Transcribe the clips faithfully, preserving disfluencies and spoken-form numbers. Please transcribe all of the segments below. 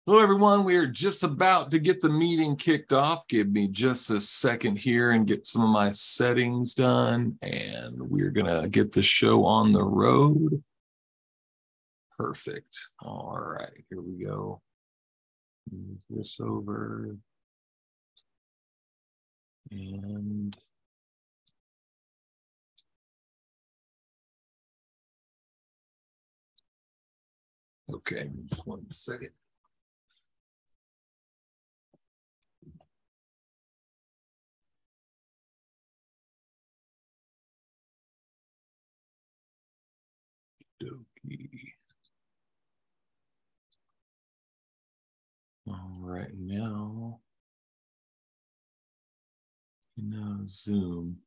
Hello, everyone. We are just about to get the meeting kicked off. Give me just a second here and get some of my settings done, and we're going to get the show on the road. Perfect. All right, here we go. Move this over. And okay, just one second. Dokey. All right, now, now Zoom.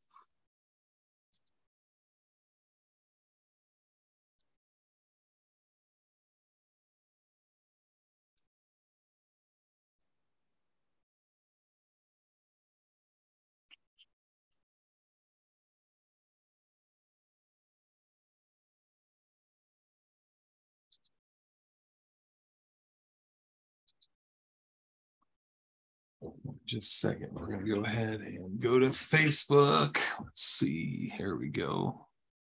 Just a second. We're going to go ahead and go to Facebook. Let's see. Here we go.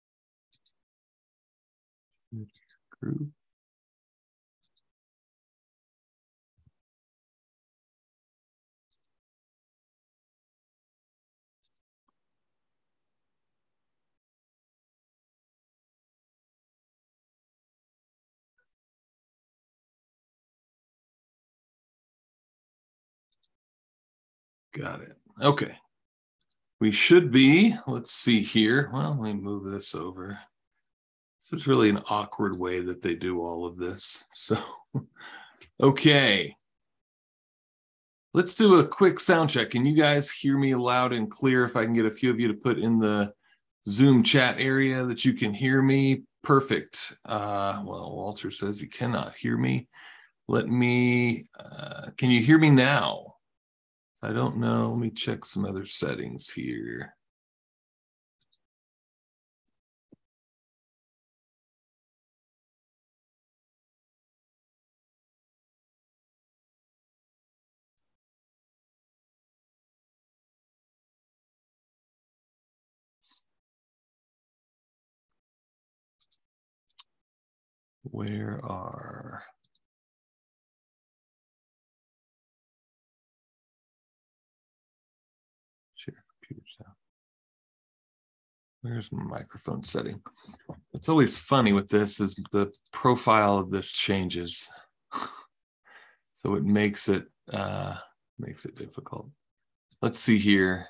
Group. Got it. Okay. We should be, let's see here. Well, let me move this over. This is really an awkward way that they do all of this. So, okay. Let's do a quick sound check. Can you guys hear me loud and clear? If I can get a few of you to put in the Zoom chat area that you can hear me. Perfect. Uh, well, Walter says he cannot hear me. Let me, uh, can you hear me now? I don't know. Let me check some other settings here. Where are... Where's my microphone setting? It's always funny with this is the profile of this changes. So it makes it uh, makes it difficult. Let's see here.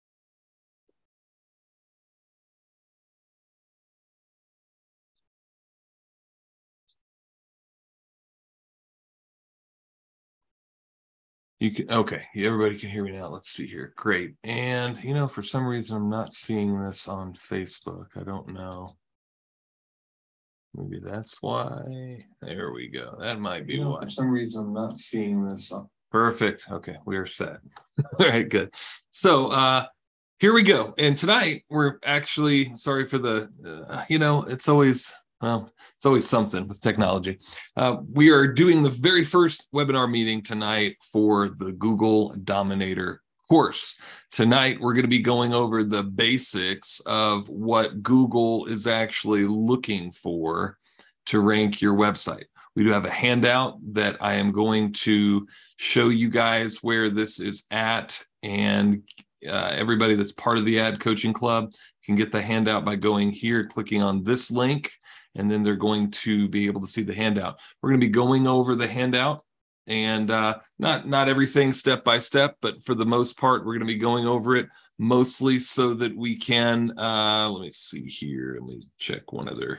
You can, okay, everybody can hear me now. Let's see here. Great. And, you know, for some reason, I'm not seeing this on Facebook. I don't know. Maybe that's why. There we go. That might be you know, why. For some reason, I'm not seeing this on. Perfect. Okay, we are set. All right, good. So, uh, here we go. And tonight, we're actually, sorry for the, uh, you know, it's always... Well, it's always something with technology. Uh, we are doing the very first webinar meeting tonight for the Google Dominator course. Tonight, we're going to be going over the basics of what Google is actually looking for to rank your website. We do have a handout that I am going to show you guys where this is at, and uh, everybody that's part of the Ad Coaching Club can get the handout by going here, clicking on this link, and then they're going to be able to see the handout. We're going to be going over the handout, and uh, not, not everything step by step, but for the most part, we're going to be going over it mostly so that we can, uh, let me see here. Let me check one other.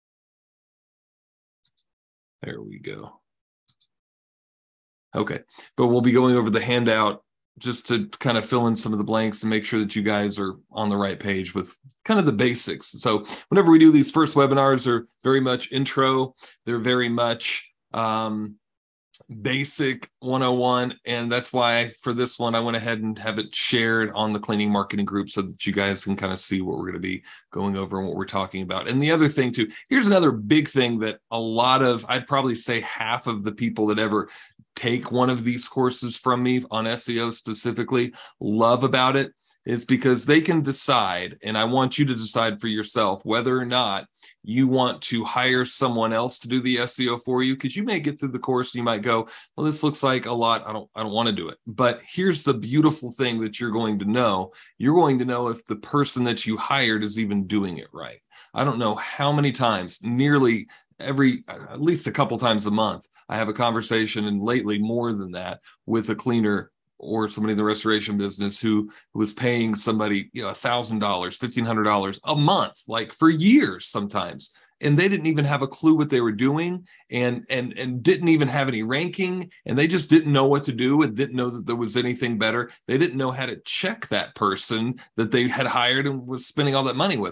There we go. Okay, but we'll be going over the handout just to kind of fill in some of the blanks and make sure that you guys are on the right page with kind of the basics. So whenever we do these first webinars, they're very much intro. They're very much um, basic one oh one. And that's why for this one, I went ahead and have it shared on the cleaning marketing group so that you guys can kind of see what we're going to be going over and what we're talking about. And the other thing too, here's another big thing that a lot of, I'd probably say half of the people that ever take one of these courses from me on S E O specifically love about it is because they can decide, and I want you to decide for yourself whether or not you want to hire someone else to do the S E O for you, because you may get through the course and you might go, well, this looks like a lot. I don't, I don't want to do it. But here's the beautiful thing that you're going to know. You're going to know if the person that you hired is even doing it right. I don't know how many times, nearly every, at least a couple times a month, I have a conversation, and lately more than that, with a cleaner or somebody in the restoration business who, who was paying somebody, you know, one thousand dollars, fifteen hundred dollars a month, like for years sometimes. And they didn't even have a clue what they were doing, and, and, and didn't even have any ranking. And they just didn't know what to do and didn't know that there was anything better. They didn't know how to check that person that they had hired and was spending all that money with.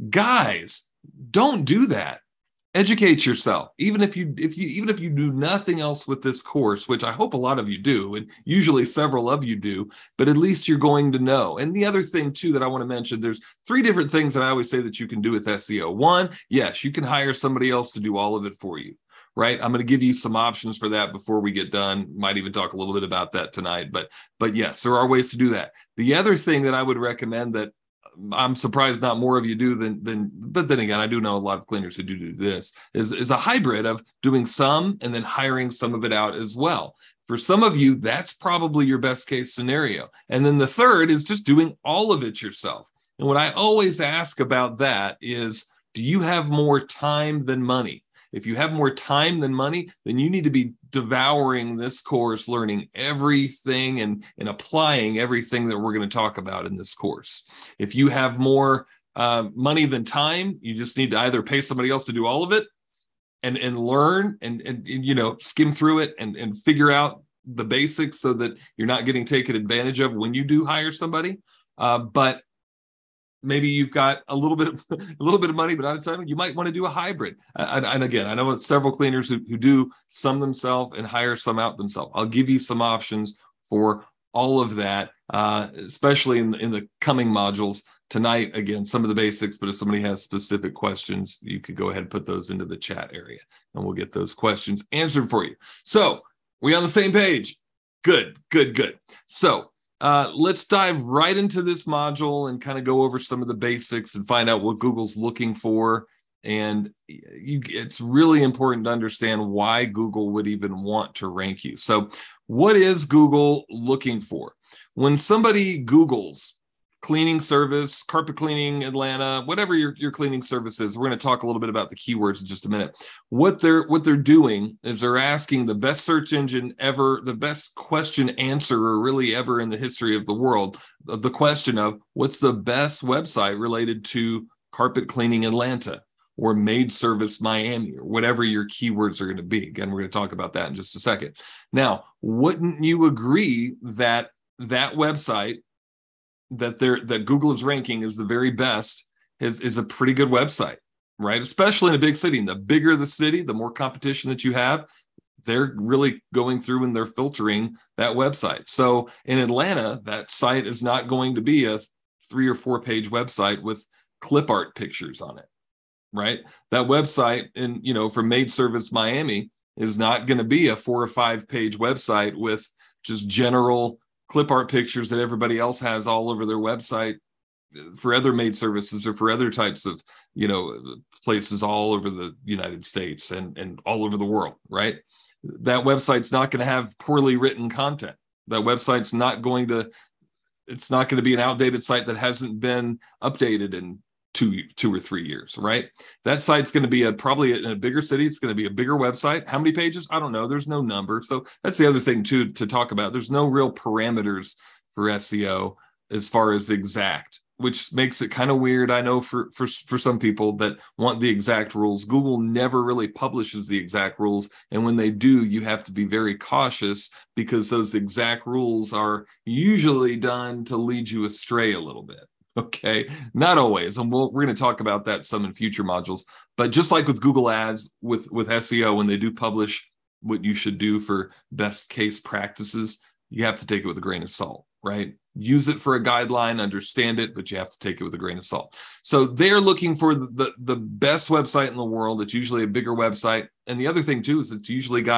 Guys, don't do that. Educate yourself. Even if you if you even if you do nothing else with this course, which I hope a lot of you do, and usually several of you do, but at least you're going to know. And the other thing too that I want to mention, there's three different things that I always say that you can do with S E O. One, yes, you can hire somebody else to do all of it for you, right? I'm going to give you some options for that before we get done. Might even talk a little bit about that tonight, but but yes, there are ways to do that. The other thing that I would recommend that I'm surprised not more of you do than, than, but then again, I do know a lot of cleaners who do do this, is, is a hybrid of doing some and then hiring some of it out as well. For some of you, that's probably your best case scenario. And then the third is just doing all of it yourself. And what I always ask about that is, do you have more time than money? If you have more time than money, then you need to be devouring this course, learning everything and, and applying everything that we're going to talk about in this course. If you have more uh, money than time, you just need to either pay somebody else to do all of it and, and learn and, and, and, you know, skim through it and, and figure out the basics so that you're not getting taken advantage of when you do hire somebody. Uh, but maybe you've got a little bit of a little bit of money, but out of time, you might want to do a hybrid. And, and again, I know several cleaners who, who do some themselves and hire some out themselves. I'll give you some options for all of that, uh, especially in the, in the coming modules tonight. Again, some of the basics, but if somebody has specific questions, you could go ahead and put those into the chat area and we'll get those questions answered for you. So we on the same page? Good, good, good. So Uh, let's dive right into this module and kind of go over some of the basics and find out what Google's looking for. And you, it's really important to understand why Google would even want to rank you. So what is Google looking for? When somebody Googles cleaning service, carpet cleaning Atlanta, whatever your, your cleaning service is, we're going to talk a little bit about the keywords in just a minute. What they're what they're doing is they're asking the best search engine ever, the best question answerer really ever in the history of the world, the question of what's the best website related to carpet cleaning Atlanta or maid service Miami or whatever your keywords are going to be. Again, we're going to talk about that in just a second. Now, wouldn't you agree that that website that they're that Google is ranking as the very best is, is a pretty good website, right? Especially in a big city. And the bigger the city, the more competition that you have, they're really going through and they're filtering that website. So in Atlanta, that site is not going to be a three or four page website with clip art pictures on it, right? That website in, you know, for Maid Service Miami is not going to be a four or five page website with just general clip art pictures that everybody else has all over their website for other maid services or for other types of, you know, places all over the United States and, and all over the world, right? That website's not going to have poorly written content. That website's not going to, it's not going to be an outdated site that hasn't been updated in two, two or three years, right? That site's going to be a probably in a bigger city. It's going to be a bigger website. How many pages? I don't know. There's no number. So that's the other thing too to talk about. There's no real parameters for S E O as far as exact, which makes it kind of weird. I know for for for some people that want the exact rules. Google never really publishes the exact rules, and when they do, you have to be very cautious because those exact rules are usually done to lead you astray a little bit. Okay, not always, and we'll, we're going to talk about that some in future modules. But just like with Google Ads, with, with S E O, when they do publish what you should do for best case practices, you have to take it with a grain of salt, right? Use it for a guideline, understand it, but you have to take it with a grain of salt. So they're looking for the, the, the best website in the world. It's usually a bigger website. And the other thing too is it's usually got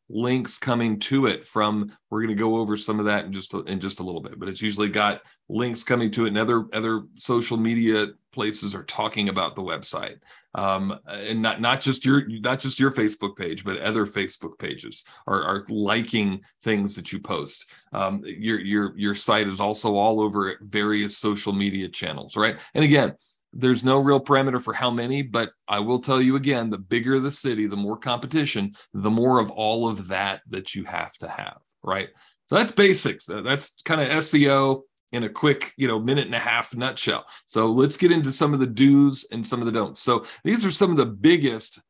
links coming to it from, we're going to go over some of that in just in just a little bit, but it's usually got links coming to it, and other other social media places are talking about the website. Um, and not not just your not just your Facebook page, but other Facebook pages are, are liking things that you post. Um, your your your site is also all over various social media channels, right? And again, there's no real parameter for how many, but I will tell you again, the bigger the city, the more competition, the more of all of that that you have to have, right? So that's basics. That's kind of S E O in a quick, you know, minute and a half nutshell. So let's get into some of the do's and some of the don'ts. So these are some of the biggest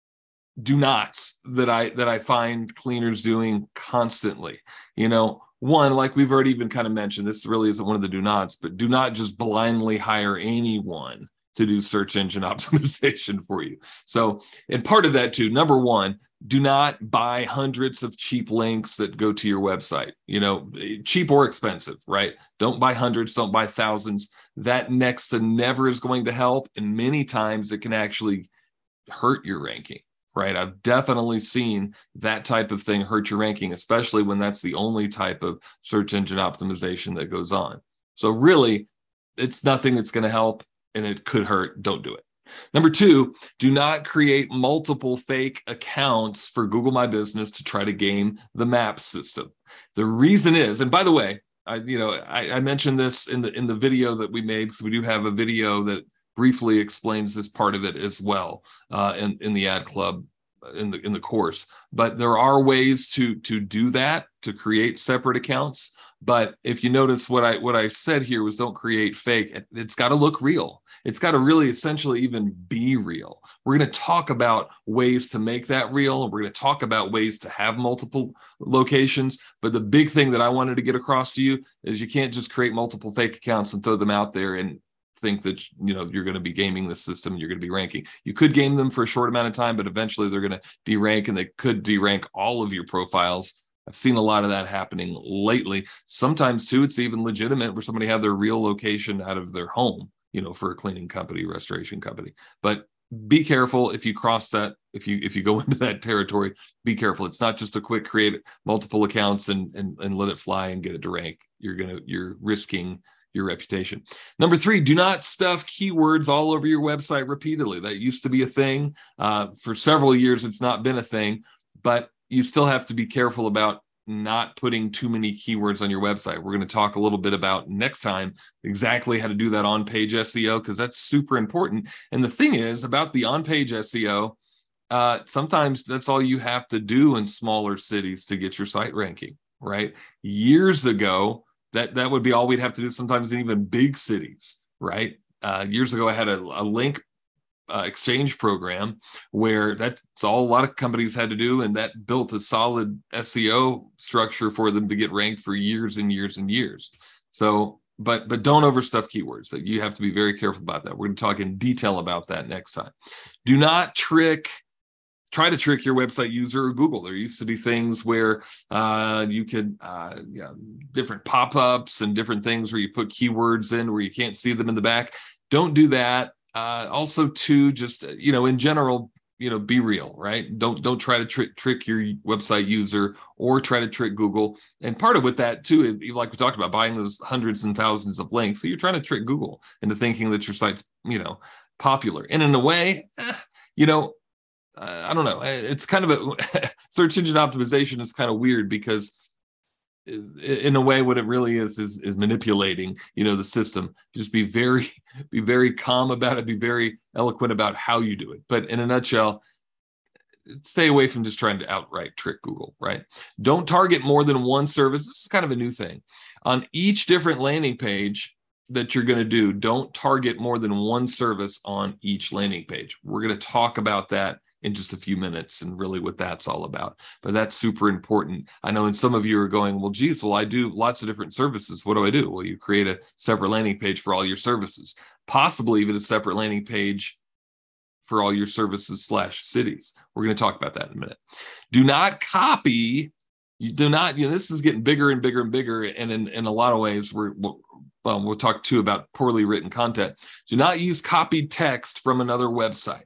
do nots that I that I find cleaners doing constantly. You know, one, like we've already even kind of mentioned, this really isn't one of the do nots, but do not just blindly hire anyone to do search engine optimization for you. So, and part of that too, number one, do not buy hundreds of cheap links that go to your website, you know, cheap or expensive, right? Don't buy hundreds, don't buy thousands. That next to never is going to help. And many times it can actually hurt your ranking, right? I've definitely seen that type of thing hurt your ranking, especially when that's the only type of search engine optimization that goes on. So really, it's nothing that's going to help, and it could hurt. Don't do it. Number two, do not create multiple fake accounts for Google My Business to try to game the map system. The reason is, and by the way, I, you know, I, I mentioned this in the in the video that we made, because we do have a video that briefly explains this part of it as well uh, in in the Ad Club in the in the course. But there are ways to to do that, to create separate accounts. But if you notice, what I what I said here was don't create fake. It, it's got to look real. It's got to really essentially even be real. We're going to talk about ways to make that real, and we're going to talk about ways to have multiple locations. But the big thing that I wanted to get across to you is you can't just create multiple fake accounts and throw them out there and think that, you know, you're going to be gaming the system, you're going to be ranking. You could game them for a short amount of time, but eventually they're going to derank, and they could derank all of your profiles. I've seen a lot of that happening lately. Sometimes too, it's even legitimate where somebody had their real location out of their home, you know, for a cleaning company, restoration company. But be careful if you cross that, if you if you go into that territory, be careful. It's not just a quick create multiple accounts and and, and let it fly and get it to rank. You're gonna you're risking your reputation. Number three, do not stuff keywords all over your website repeatedly. That used to be a thing. Uh, for several years, it's not been a thing, but you still have to be careful about not putting too many keywords on your website. We're going to talk a little bit about next time exactly how to do that on-page S E O, because that's super important. And the thing is about the on-page S E O, uh, sometimes that's all you have to do in smaller cities to get your site ranking, right? Years ago, that, that would be all we'd have to do sometimes in even big cities, right? Uh, years ago, I had a, a link Uh, exchange program where that's all a lot of companies had to do, and that built a solid S E O structure for them to get ranked for years and years and years. So, but but don't overstuff keywords. You have to be very careful about that. We're going to talk in detail about that next time. Do not trick, try to trick your website user or Google. There used to be things where uh, you could, uh, you know, different pop-ups and different things where you put keywords in where you can't see them in the back. Don't do that. Uh, also, too, just, you know, in general, you know, be real, right? Don't don't try to trick trick your website user or try to trick Google. And part of with that, too, like we talked about, buying those hundreds and thousands of links. So you're trying to trick Google into thinking that your site's, you know, popular. And in a way, eh, you know, uh, I don't know. It's kind of a search engine optimization is kind of weird, because in a way, what it really is, is, is manipulating, you know, the system. Just be very, be very calm about it, be very eloquent about how you do it. But in a nutshell, stay away from just trying to outright trick Google, right? Don't target more than one service. This is kind of a new thing. On each different landing page that you're going to do, don't target more than one service on each landing page. We're going to talk about that in just a few minutes and really what that's all about. But that's super important. I know, and some of you are going, well, geez, well, I do lots of different services. What do I do? Well, you create a separate landing page for all your services, possibly even a separate landing page for all your services slash cities. We're going to talk about that in a minute. Do not copy. You do not, you know, this is getting bigger and bigger and bigger. And in, in a lot of ways, we're, we'll, well, we'll talk too about poorly written content. Do not use copied text from another website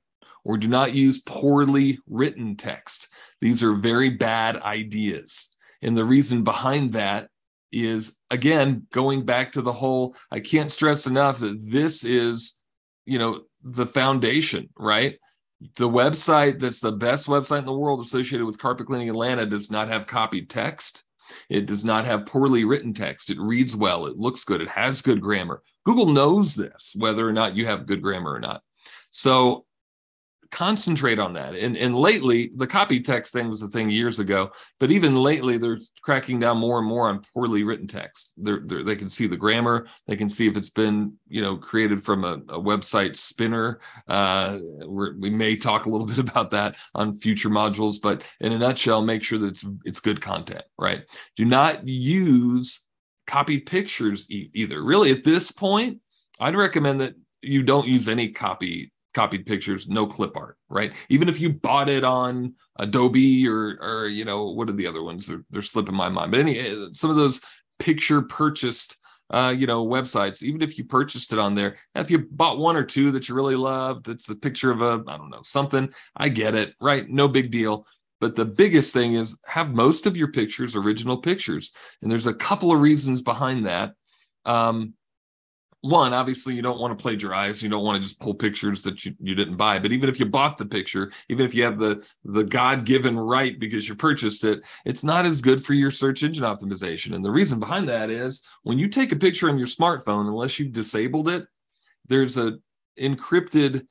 or do not use poorly written text. These are very bad ideas. And the reason behind that is, again, going back to the whole, I can't stress enough that this is, you know, the foundation, right? The website that's the best website in the world associated with Carpet Cleaning Atlanta does not have copied text. It does not have poorly written text. It reads well. It looks good. It has good grammar. Google knows this, whether or not you have good grammar or not. So concentrate on that. And, and lately, the copy text thing was a thing years ago, but even lately, they're cracking down more and more on poorly written text. They're, they're, they can see the grammar. They can see if it's been, you know, created from a, a website spinner. Uh, we're, we may talk a little bit about that on future modules, but in a nutshell, make sure that it's, it's good content, right? Do not use copied pictures e- either. Really, at this point, I'd recommend that you don't use any copy copied pictures, no clip art, right? Even if you bought it on Adobe or, or you know, what are the other ones? They're, they're slipping my mind. But any, some of those picture purchased, uh, you know, websites, even if you purchased it on there, if you bought one or two that you really loved, it's a picture of a, I don't know, something, I get it, right? No big deal. But the biggest thing is have most of your pictures original pictures. And there's a couple of reasons behind that. Um, One, obviously, you don't want to plagiarize. You don't want to just pull pictures that you, you didn't buy. But even if you bought the picture, even if you have the, the God-given right because you purchased it, it's not as good for your search engine optimization. And the reason behind that is when you take a picture on your smartphone, unless you've disabled it, there's a encrypted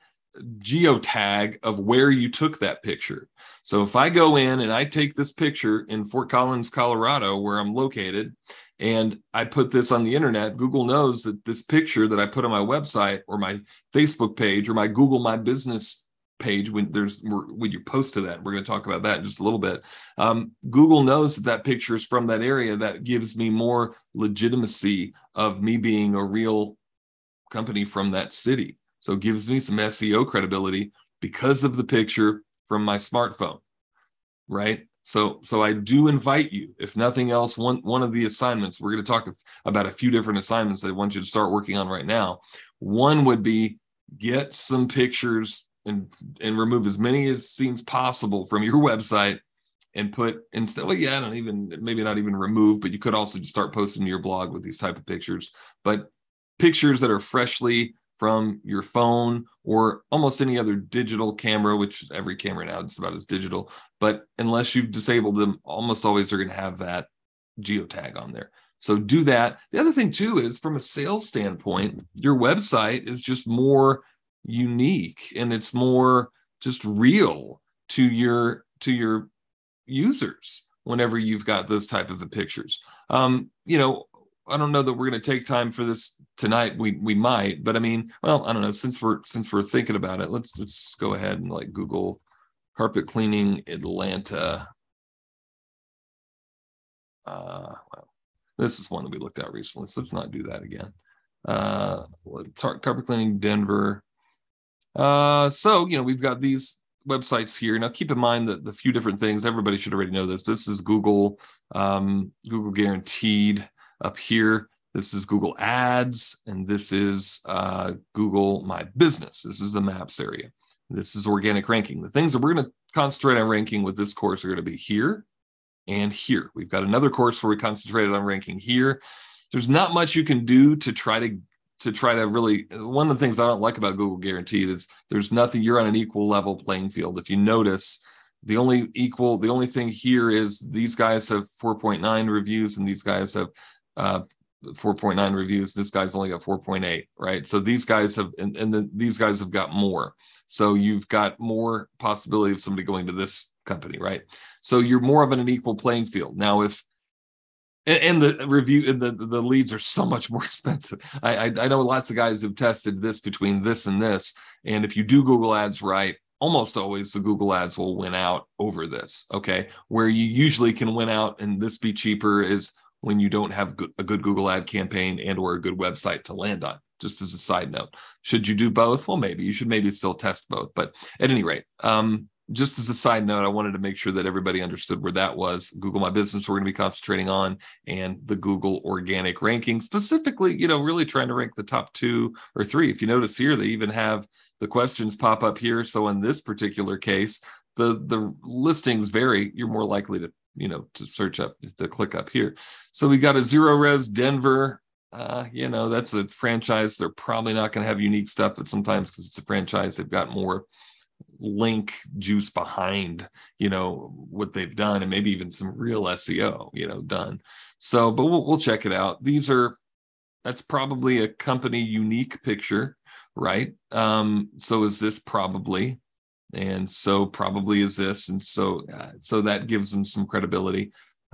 geotag of where you took that picture. So if I go in and I take this picture in Fort Collins, Colorado, where I'm located, and I put this on the internet, Google knows that this picture that I put on my website or my Facebook page or my Google My Business page, when there's when you post to that, we're going to talk about that in just a little bit. Um, Google knows that that picture is from that area. That gives me more legitimacy of me being a real company from that city. So it gives me some S E O credibility because of the picture from my smartphone, right? So, so I do invite you, if nothing else, one, one of the assignments, we're going to talk about a few different assignments that I want you to start working on right now. One would be get some pictures and, and remove as many as seems possible from your website and put instead, well, yeah, I don't even, maybe not even remove, but you could also just start posting to your blog with these type of pictures, but pictures that are freshly from your phone or almost any other digital camera, which every camera now just about is digital. But unless you've disabled them, almost always they're going to have that geotag on there. So do that. The other thing too is from a sales standpoint, your website is just more unique and it's more just real to your to your users whenever you've got those type of pictures. Um, you know, I don't know that we're going to take time for this tonight. We we might, but I mean, well, I don't know. Since we're since we're thinking about it, let's let's go ahead and like Google carpet cleaning Atlanta. Uh, well, this is one that we looked at recently, so let's not do that again. Uh, carpet cleaning Denver. Uh, so you know we've got these websites here. Now keep in mind that the few different things. Everybody should already know this. This is Google um, Google Guaranteed. Up here, this is Google Ads, and this is uh, Google My Business. This is the maps area. This is organic ranking. The things that we're going to concentrate on ranking with this course are going to be here and here. We've got another course where we concentrated on ranking here. There's not much you can do to try to to try to really, one of the things I don't like about Google Guaranteed is there's nothing, you're on an equal level playing field. If you notice, the only equal, the only thing here is these guys have four point nine reviews and these guys have uh, four point nine reviews. This guy's only got four point eight, right? So these guys have, and, and the, these guys have got more. So you've got more possibility of somebody going to this company, right? So you're more of an equal playing field. Now, if, and, and the review and the, the leads are so much more expensive. I, I, I know lots of guys who've tested this between this and this. And if you do Google Ads right, almost always the Google Ads will win out over this, okay? Where you usually can win out and this be cheaper is when you don't have a good Google ad campaign and or a good website to land on, just as a side note. Should you do both? Well, maybe. You should maybe still test both. But at any rate, um, just as a side note, I wanted to make sure that everybody understood where that was. Google My Business, we're going to be concentrating on, and the Google organic ranking, specifically, you know, really trying to rank the top two or three. If you notice here, they even have the questions pop up here. So in this particular case, the, the listings vary. You're more likely to, you know, to search up, to click up here. So we got a Zero Res Denver. Uh, you know, that's a franchise. They're probably not going to have unique stuff, but sometimes because it's a franchise, they've got more link juice behind, you know, what they've done, and maybe even some real S E O, you know, done. So, but we'll, we'll check it out. These are, that's probably a company unique picture, right? Um, so is this probably, and so probably is this. And so, uh, so that gives them some credibility,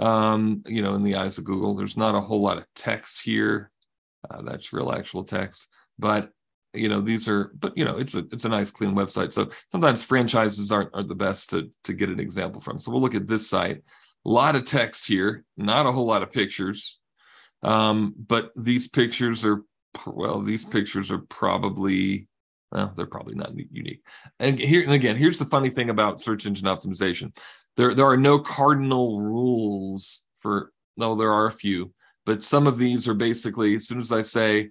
um, you know, in the eyes of Google. There's not a whole lot of text here. Uh, that's real actual text, but you know, these are, but you know, it's a it's a nice clean website. So sometimes franchises aren't are the best to to get an example from. So we'll look at this site. A lot of text here, not a whole lot of pictures, um, but these pictures are, well, these pictures are probably, well, they're probably not unique. And here, and again, here's the funny thing about search engine optimization. There there are no cardinal rules for, no, there are a few, but some of these are basically, as soon as I say,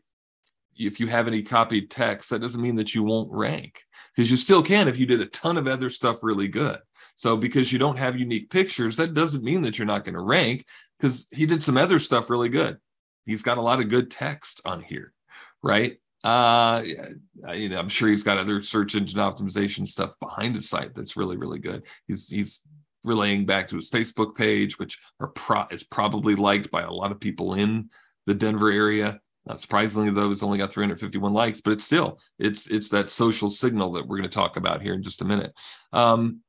if you have any copied text, that doesn't mean that you won't rank, because you still can if you did a ton of other stuff really good. So because you don't have unique pictures, that doesn't mean that you're not going to rank, because he did some other stuff really good. He's got a lot of good text on here, right? Uh, you know, I'm sure he's got other search engine optimization stuff behind his site that's really, really good. He's he's relaying back to his Facebook page, which are pro- is probably liked by a lot of people in the Denver area. Not surprisingly, though, it's only got three hundred fifty-one likes, but it's still, it's it's that social signal that we're going to talk about here in just a minute. Um,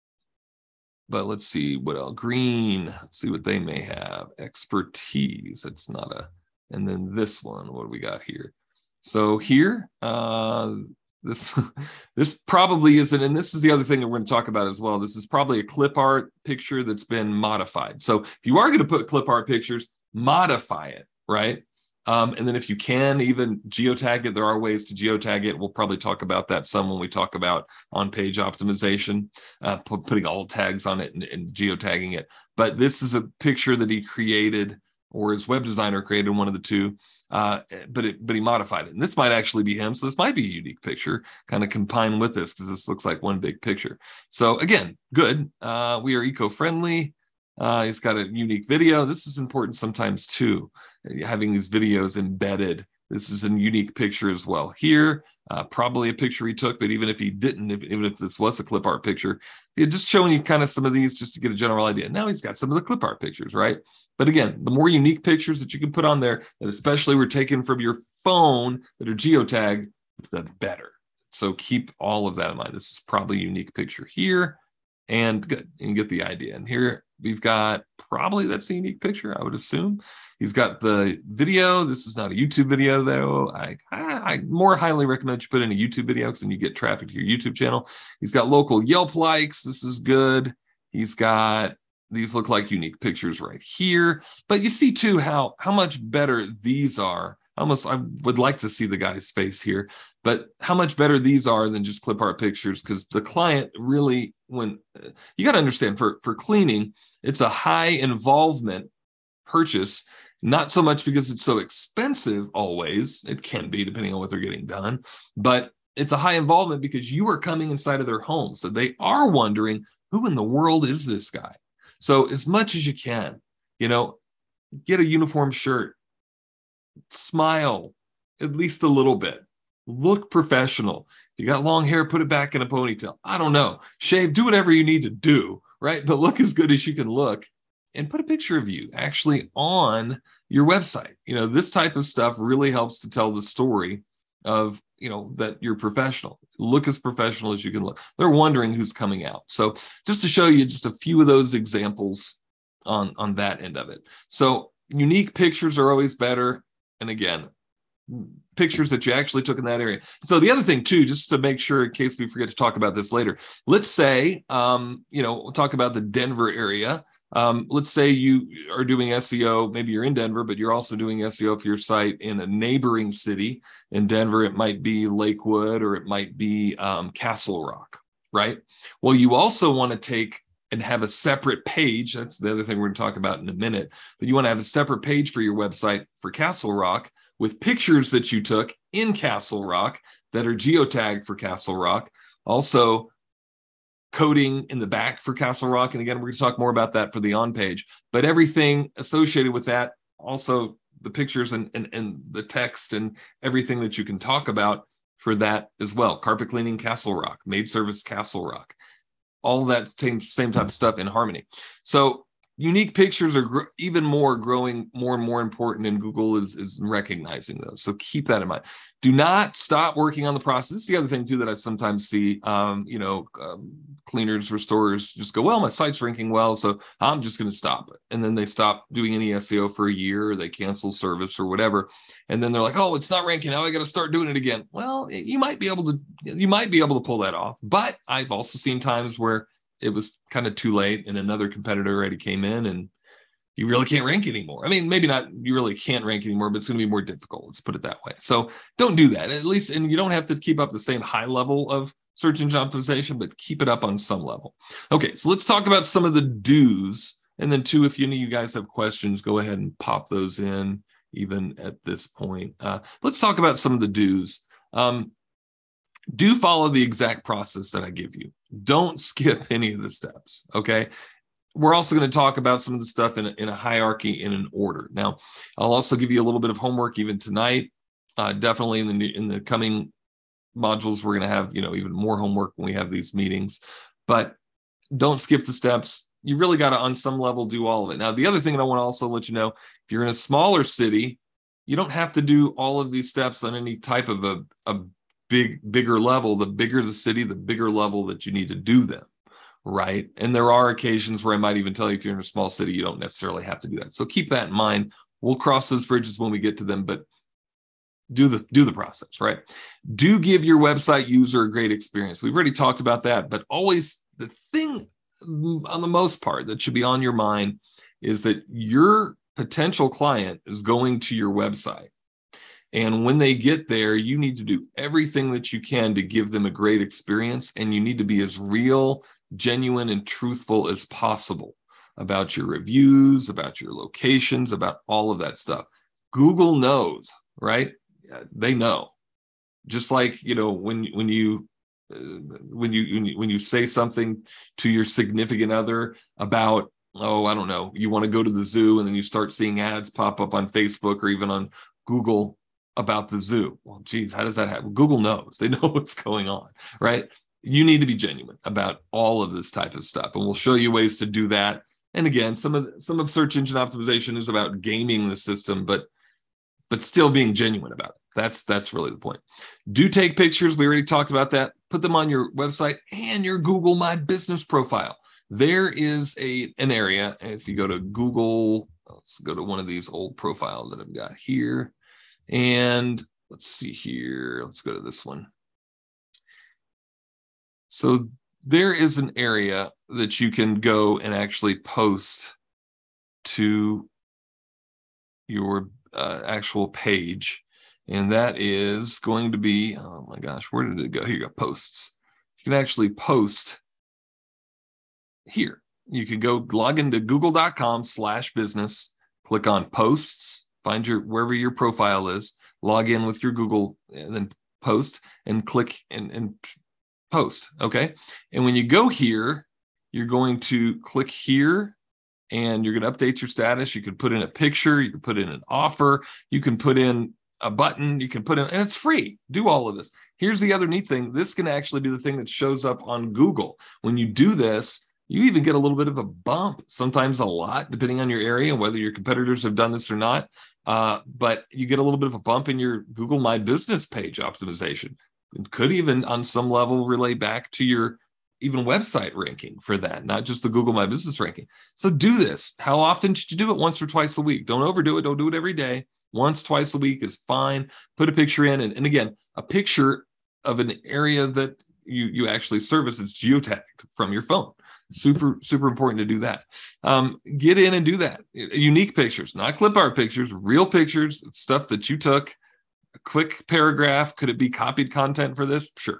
but let's see what else. Green, let's see what they may have. Expertise, it's not a, and then this one, what do we got here? So here, uh, this this probably isn't, and this is the other thing that we're going to talk about as well. This is probably a clip art picture that's been modified. So if you are going to put clip art pictures, modify it, right? Um, and then if you can even geotag it, there are ways to geotag it. We'll probably talk about that some when we talk about on-page optimization, uh, pu- putting alt tags on it and, and geotagging it. But this is a picture that he created, or his web designer created, one of the two, uh, but it, but he modified it. And this might actually be him. So this might be a unique picture, kind of combined with this, because this looks like one big picture. So again, good. Uh, we are eco-friendly. Uh, he's got a unique video. This is important sometimes too, having these videos embedded. This is a unique picture as well. Here, uh, probably a picture he took, but even if he didn't, if, even if this was a clip art picture, it just showing you kind of some of these just to get a general idea. Now he's got some of the clip art pictures, right? But again, the more unique pictures that you can put on there, that especially were taken from your phone that are geotagged, the better. So keep all of that in mind. This is probably a unique picture here, and good, you get the idea. And here, we've got, probably that's a unique picture, I would assume. He's got the video. This is not a YouTube video, though. I, I, I more highly recommend you put in a YouTube video, because then you get traffic to your YouTube channel. He's got local Yelp likes. This is good. He's got, these look like unique pictures right here. But you see, too, how, how much better these are. Almost, I would like to see the guy's face here, but how much better these are than just clip art pictures, because the client really, when you got to understand, for, for cleaning, it's a high involvement purchase, not so much because it's so expensive always. It can be, depending on what they're getting done, but it's a high involvement because you are coming inside of their home. So they are wondering, who in the world is this guy? So as much as you can, you know, get a uniform shirt, smile at least a little bit, look professional. If you got long hair, put it back in a ponytail. I don't know, shave, do whatever you need to do, right? But look as good as you can look, and put a picture of you actually on your website. You know, this type of stuff really helps to tell the story of, you know, that you're professional. Look as professional as you can look. They're wondering who's coming out. So just to show you just a few of those examples on, on that end of it. So unique pictures are always better. And again, pictures that you actually took in that area. So the other thing too, just to make sure in case we forget to talk about this later, let's say, um, you know, we'll talk about the Denver area. Um, let's say you are doing S E O, maybe you're in Denver, but you're also doing S E O for your site in a neighboring city. In Denver, it might be Lakewood, or it might be um, Castle Rock, right? Well, you also want to take and have a separate page. That's the other thing we're going to talk about in a minute. But you want to have a separate page for your website for Castle Rock with pictures that you took in Castle Rock that are geotagged for Castle Rock. Also, coding in the back for Castle Rock. And again, we're going to talk more about that for the on page. But everything associated with that, also the pictures and, and, and the text and everything that you can talk about for that as well. Carpet cleaning, Castle Rock. Maid service, Castle Rock. All that same, same type of stuff in harmony. So unique pictures are gr- even more growing more and more important, and Google is, is recognizing those. So keep that in mind. Do not stop working on the process. This is the other thing too that I sometimes see, um, you know, um, cleaners, restorers just go, well, my site's ranking well, so I'm just going to stop it. And then they stop doing any S E O for a year, or they cancel service or whatever. And then they're like, oh, it's not ranking. Now I got to start doing it again. Well, you might be able to, you might be able to pull that off. But I've also seen times where it was kind of too late and another competitor already came in and you really can't rank anymore. I mean, maybe not, you really can't rank anymore, but it's going to be more difficult. Let's put it that way. So don't do that, at least. And you don't have to keep up the same high level of search engine optimization, but keep it up on some level. Okay, so let's talk about some of the do's. And then two, if any of you guys have questions, go ahead and pop those in even at this point. Uh, let's talk about some of the do's. Um, do follow the exact process that I give you. Don't skip any of the steps, okay? We're also going to talk about some of the stuff in a, in a hierarchy, in an order. Now, I'll also give you a little bit of homework even tonight. Uh, definitely in the new, in the coming modules, we're going to have, you know, even more homework when we have these meetings. But don't skip the steps. You really got to, on some level, do all of it. Now, the other thing that I want to also let you know, if you're in a smaller city, you don't have to do all of these steps on any type of a, a big, bigger level. The bigger the city, the bigger level that you need to do them. Right. And there are occasions where I might even tell you, if you're in a small city, you don't necessarily have to do that. So keep that in mind. We'll cross those bridges when we get to them, but do the do the process, right? Do give your website user a great experience. We've already talked about that, but always the thing on the most part that should be on your mind is that your potential client is going to your website. And when they get there, you need to do everything that you can to give them a great experience. And you need to be as real, genuine, and truthful as possible about your reviews, about your locations, about all of that stuff. Google knows, right? They know. Just like, you know, when when you uh, when you when you when you say something to your significant other about, oh, I don't know, you want to go to the zoo, and then you start seeing ads pop up on Facebook or even on Google about the zoo. Well, geez, how does that happen? Google knows. They know what's going on, right? You need to be genuine about all of this type of stuff, and we'll show you ways to do that. And again, some of the, some of search engine optimization is about gaming the system, but but still being genuine about it. That's that's really the point. Do take pictures. We already talked about that. Put them on your website and your Google My Business profile. There is a an area. If you go to Google, let's go to one of these old profiles that I've got here, and let's see here. Let's go to this one. So there is an area that you can go and actually post to your uh, actual page. And that is going to be, oh my gosh, where did it go? Here you go, posts. You can actually post here. You can go log into google.com slash business, click on posts, find your, wherever your profile is, log in with your Google, and then post and click and, and post, okay? And when you go here, you're going to click here and you're going to update your status. You can put in a picture, you can put in an offer, you can put in a button, you can put in, and it's free. Do all of this. Here's the other neat thing. This can actually be the thing that shows up on Google. When you do this, you even get a little bit of a bump, sometimes a lot, depending on your area and whether your competitors have done this or not. Uh, but you get a little bit of a bump in your Google My Business page optimization. It could even on some level relay back to your even website ranking for that, not just the Google My Business ranking. So do this. How often should you do it? Once or twice a week. Don't overdo it. Don't do it every day. Once, twice a week is fine. Put a picture in. And, and again, a picture of an area that you, you actually service. It's geotagged from your phone. Super, super important to do that. Um, get in and do that. Unique pictures, not clip art pictures, real pictures, stuff that you took. A quick paragraph. Could it be copied content for this? Sure.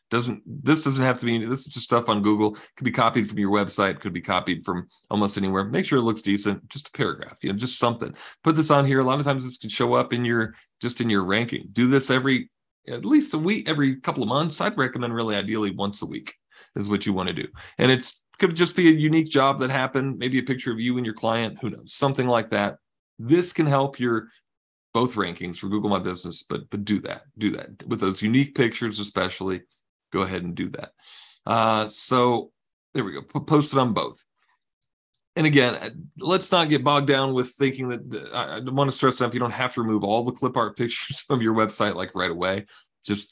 Doesn't this doesn't have to be, this is just stuff on Google. It could be copied from your website, could be copied from almost anywhere. Make sure it looks decent, just a paragraph, you know, just something. Put this on here. A lot of times this could show up in your, just in your ranking. Do this every, at least a week, every couple of months. I'd recommend really ideally once a week is what you want to do. And it's could just be a unique job that happened, maybe a picture of you and your client, who knows, something like that. This can help your both rankings for Google My Business, but but do that, do that with those unique pictures, especially. Go ahead and do that. Uh, so there we go. P- post it on both. And again, let's not get bogged down with thinking that, I, I want to stress enough, you don't have to remove all the clip art pictures from your website like right away. Just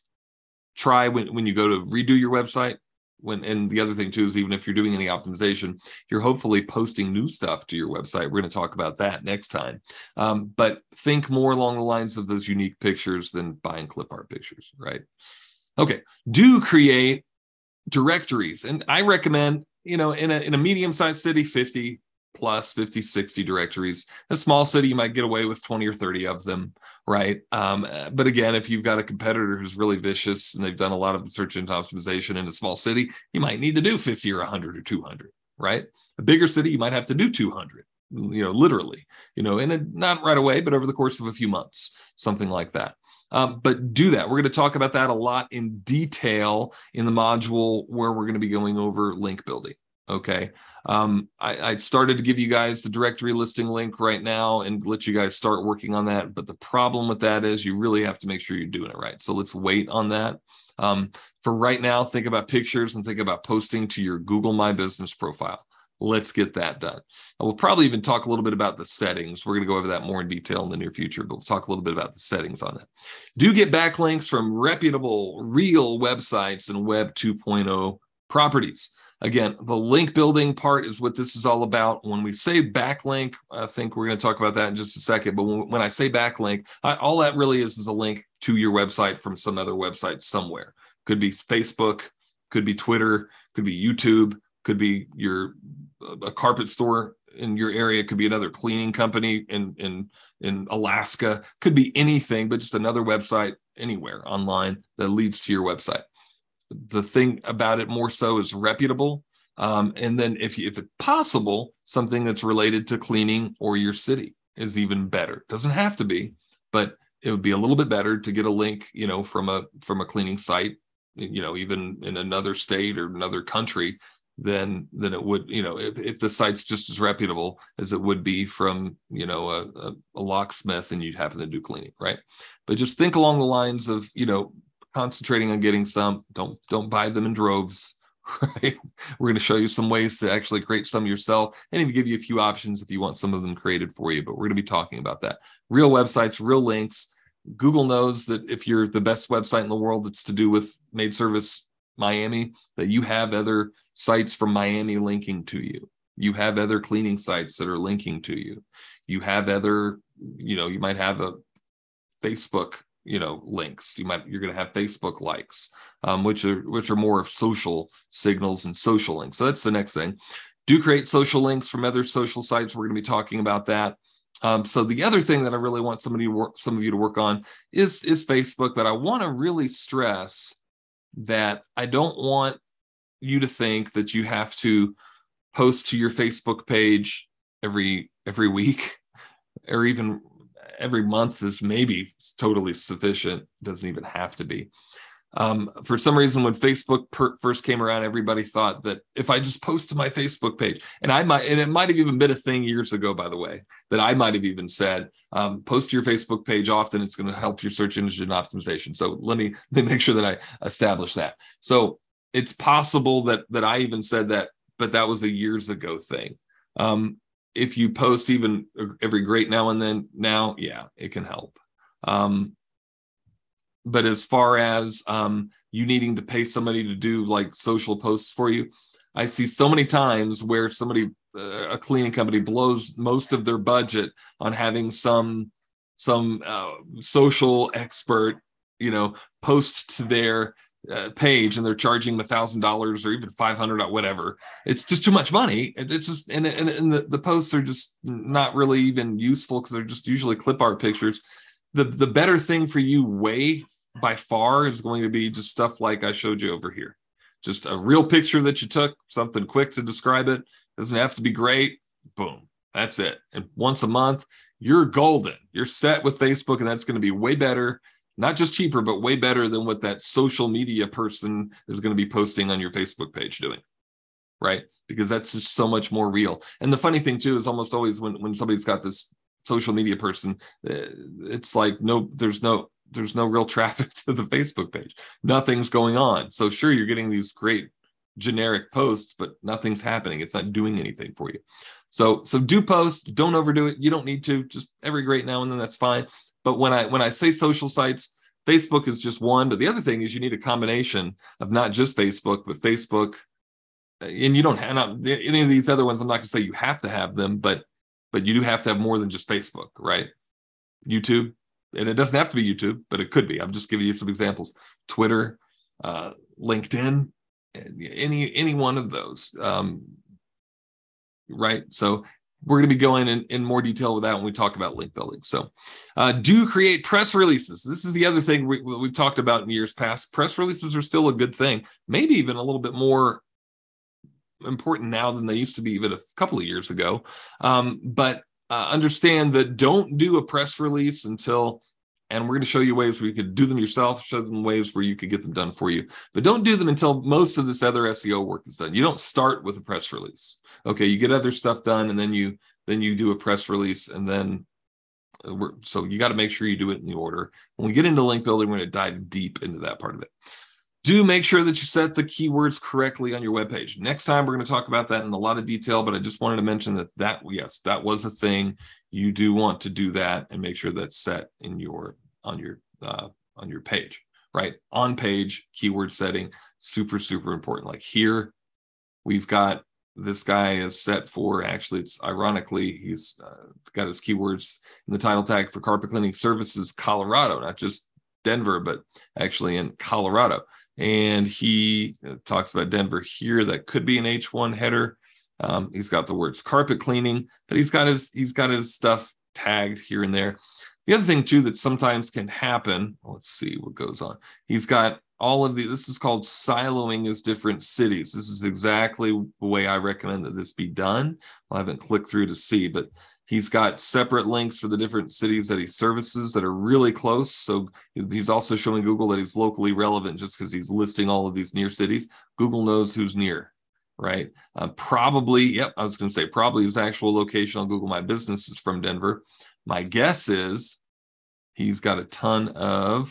try when, when you go to redo your website. When, and the other thing too is, even if you're doing any optimization, you're hopefully posting new stuff to your website. We're going to talk about that next time. Um, but think more along the lines of those unique pictures than buying clip art pictures, right? Okay, do create directories. And I recommend, you know, in a, in a medium-sized city, fifty plus, fifty, sixty directories. A small city, you might get away with twenty or thirty of them, right? Um, but again, if you've got a competitor who's really vicious and they've done a lot of search engine optimization in a small city, you might need to do fifty or one hundred or two hundred, right? A bigger city, you might have to do two hundred, you know, literally, you know, and not right away, but over the course of a few months, something like that. Um, but do that. We're going to talk about that a lot in detail in the module where we're going to be going over link building. Okay. Um, I, I started to give you guys the directory listing link right now and let you guys start working on that. But the problem with that is you really have to make sure you're doing it right. So let's wait on that. Um, for right now, think about pictures and think about posting to your Google My Business profile. Let's get that done. We'll probably even talk a little bit about the settings. We're going to go over that more in detail in the near future, but we'll talk a little bit about the settings on that. Do get backlinks from reputable, real websites and Web two point oh properties. Again, the link building part is what this is all about. When we say backlink, I think we're going to talk about that in just a second. But when, when I say backlink, I, all that really is is a link to your website from some other website somewhere. Could be Facebook, could be Twitter, could be YouTube, could be your a carpet store in your area, could be another cleaning company in in in Alaska, could be anything, but just another website anywhere online that leads to your website. The thing about it more so is reputable, um, and then if you, if it's possible, something that's related to cleaning or your city is even better. Doesn't have to be, but it would be a little bit better to get a link, you know, from a from a cleaning site, you know, even in another state or another country, than than it would, you know, if, if the site's just as reputable as it would be from, you know, a, a, a locksmith and you happen to do cleaning, right? But just think along the lines of, you know, concentrating on getting some. Don't don't buy them in droves, right? We're going to show you some ways to actually create some yourself and even give you a few options if you want some of them created for you, but we're going to be talking about that. Real websites, real links. Google knows that if you're the best website in the world that's to do with Maid Service Miami, that you have other sites from Miami linking to you. You have other cleaning sites that are linking to you. You have other, you know, you might have a Facebook, you know, links. You might, you're going to have Facebook likes, um, which are, which are more of social signals and social links. So that's the next thing. Do create social links from other social sites. We're going to be talking about that. Um, so the other thing that I really want somebody to work, some of you to work on is, is Facebook, but I want to really stress that I don't want you to think that you have to post to your Facebook page every every week or even every month is maybe totally sufficient. Doesn't even have to be. Um, for some reason, when Facebook per- first came around, everybody thought that if I just post to my Facebook page, and I might, and it might have even been a thing years ago, by the way, that I might have even said, um, post to your Facebook page often. It's going to help your search engine optimization. So let me, let me make sure that I establish that. So it's possible that that I even said that, but that was a years ago thing. Um, if you post even every great now and then, now, yeah, it can help. Um, But as far as um, you needing to pay somebody to do like social posts for you, I see so many times where somebody, uh, a cleaning company, blows most of their budget on having some some uh, social expert, you know, post to their uh, page, and they're charging them a thousand dollars or even five hundred or whatever. It's just too much money. It's just, and, and, and the, the posts are just not really even useful because they're just usually clip art pictures. The, the better thing for you way by far is going to be just stuff like I showed you over here. Just a real picture that you took, something quick to describe it. Doesn't have to be great. Boom. That's it. And once a month, you're golden. You're set with Facebook, and that's going to be way better, not just cheaper, but way better than what that social media person is going to be posting on your Facebook page doing, right? Because that's just so much more real. And the funny thing too is almost always when, when somebody's got this social media person, it's like, no, there's no, there's no real traffic to the Facebook page. Nothing's going on. So sure, you're getting these great generic posts, but nothing's happening. It's not doing anything for you. So, so do post, don't overdo it. You don't need to, just every great now and then, that's fine. But when I, when I say social sites, Facebook is just one, but the other thing is you need a combination of not just Facebook, but Facebook, and you don't have not, any of these other ones. I'm not gonna say you have to have them, but, but you do have to have more than just Facebook, right? YouTube, and it doesn't have to be YouTube, but it could be. I'm just giving you some examples. Twitter, uh, LinkedIn, any, any one of those. Um, right? So we're going to be going in, in more detail with that when we talk about link building. So uh, do create press releases. This is the other thing we, we've talked about in years past. Press releases are still a good thing, maybe even a little bit more important now than they used to be even a couple of years ago. Um, but uh, understand that don't do a press release until, and we're going to show you ways where you could do them yourself, show them ways where you could get them done for you. But don't do them until most of this other S E O work is done. You don't start with a press release. Okay, you get other stuff done, and then you then you do a press release, and then we're, so you got to make sure you do it in the order. When we get into link building, we're going to dive deep into that part of it. Do make sure that you set the keywords correctly on your webpage. Next time, we're going to talk about that in a lot of detail, but I just wanted to mention that that, yes, that was a thing. You do want to do that and make sure that's set in your, on your, uh, on your page, right? On page, keyword setting, super, super important. Like here, we've got, this guy is set for, actually, it's ironically, he's uh, got his keywords in the title tag for carpet cleaning services, Colorado, not just Denver, but actually in Colorado. And he talks about Denver here. That could be an H one header. Um, he's got the words carpet cleaning, but he's got his he's got his stuff tagged here and there. The other thing too that sometimes can happen. Let's see what goes on. He's got all of the. This is called siloing his different cities. This is exactly the way I recommend that this be done. I haven't clicked through to see, but he's got separate links for the different cities that he services that are really close. So he's also showing Google that he's locally relevant just because he's listing all of these near cities. Google knows who's near, right? Uh, probably, yep, I was going to say probably his actual location on Google My Business is from Denver. My guess is he's got a ton of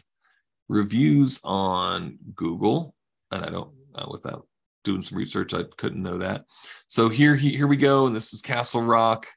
reviews on Google, and I don't, uh, without doing some research, I couldn't know that. So here, he, here we go, and this is Castle Rock.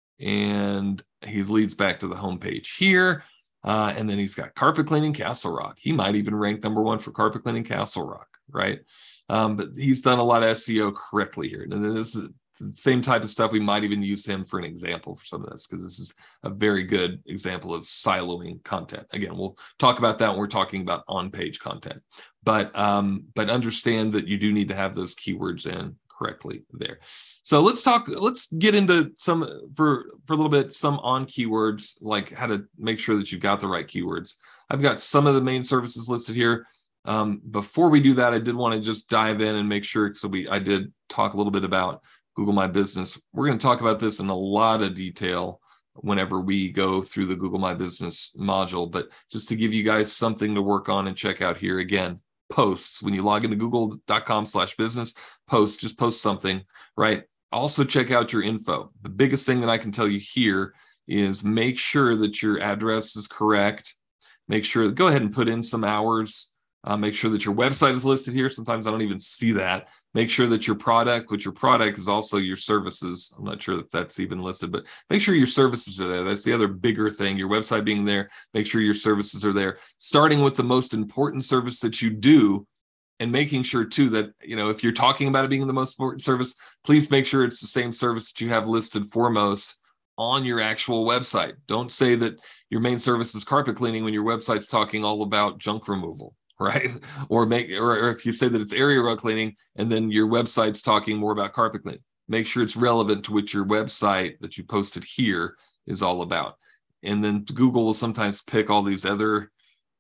And he leads back to the homepage here. Uh, and then he's got carpet cleaning Castle Rock. He might even rank number one for carpet cleaning Castle Rock, right? Um, but he's done a lot of S E O correctly here. And this is the same type of stuff. We might even use him for an example for some of this, because this is a very good example of siloing content. Again, we'll talk about that when we're talking about on-page content. But, um, but understand that you do need to have those keywords in correctly there. So let's talk, let's get into some, for, for a little bit, some on keywords, like how to make sure that you've got the right keywords. I've got some of the main services listed here. Um, before we do that, I did want to just dive in and make sure, so we, I did talk a little bit about Google My Business. We're going to talk about this in a lot of detail whenever we go through the Google My Business module, but just to give you guys something to work on and check out here again. Posts, when you log into google dot com slash business, post, just post something, right? Also check out your info. The biggest thing that I can tell you here is make sure that your address is correct. Make sure, go ahead and put in some hours. Uh, make sure that your website is listed here. Sometimes I don't even see that. Make sure that your product, which your product is also your services. I'm not sure if that's even listed, but make sure your services are there. That's the other bigger thing. Your website being there, make sure your services are there. Starting with the most important service that you do, and making sure too that, you know, if you're talking about it being the most important service, please make sure it's the same service that you have listed foremost on your actual website. Don't say that your main service is carpet cleaning when your website's talking all about junk removal. Right? Or make, or, or if you say that it's area rug cleaning and then your website's talking more about carpet cleaning, make sure it's relevant to what your website that you posted here is all about. And then Google will sometimes pick all these other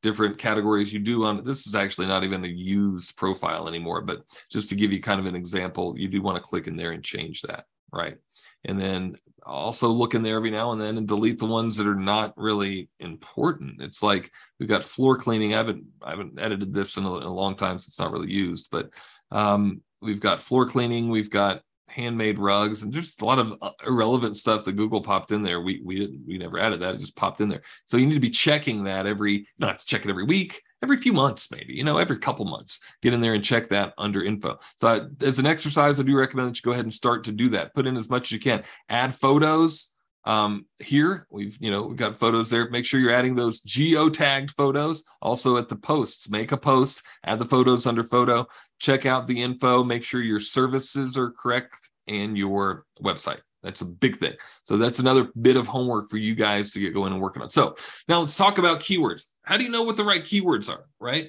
different categories you do on, this is actually not even a used profile anymore, but just to give you kind of an example, you do want to click in there and change that, right? And then also look in there every now and then and delete the ones that are not really important. It's like we've got floor cleaning. I haven't, I haven't edited this in a, in a long time, so it's not really used, but um, we've got floor cleaning, we've got handmade rugs, and there's a lot of irrelevant stuff that Google popped in there. We we didn't we never added that. It just popped in there. So you need to be checking that every, you don't have to check it every week, every few months, maybe, you know, every couple months, get in there and check that under info. So I, as an exercise, I do recommend that you go ahead and start to do that. Put in as much as you can. Add photos. Um, here we've, you know, we've got photos there. Make sure you're adding those geo-tagged photos. Also at the posts, make a post, add the photos under photo, check out the info, make sure your services are correct and your website. That's a big thing. So that's another bit of homework for you guys to get going and working on. So now let's talk about keywords. How do you know what the right keywords are, right?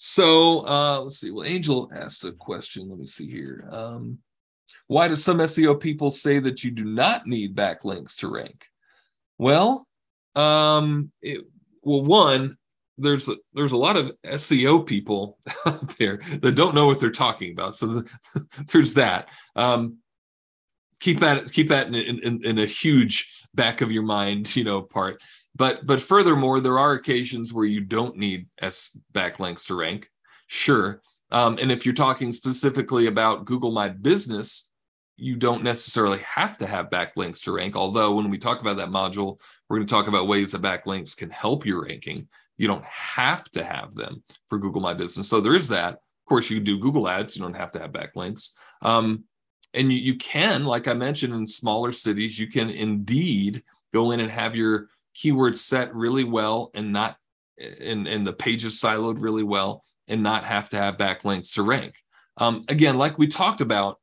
So uh, let's see. Well, Angel asked a question. Let me see here. Um, Why do some S E O people say that you do not need backlinks to rank? Well, um, it, well, one, there's a, there's a lot of S E O people out there that don't know what they're talking about. So the, there's that. Um, keep that keep that in, in, in a huge back of your mind, you know, part. But but furthermore, there are occasions where you don't need S backlinks to rank. Sure. Um, and if you're talking specifically about Google My Business, you don't necessarily have to have backlinks to rank. Although when we talk about that module, we're going to talk about ways that backlinks can help your ranking. You don't have to have them for Google My Business. So there is that. Of course, you do Google Ads. You don't have to have backlinks. Um, and you, you can, like I mentioned, in smaller cities, you can indeed go in and have your keywords set really well and not, and, and the pages siloed really well and not have to have backlinks to rank. Um, again, like we talked about,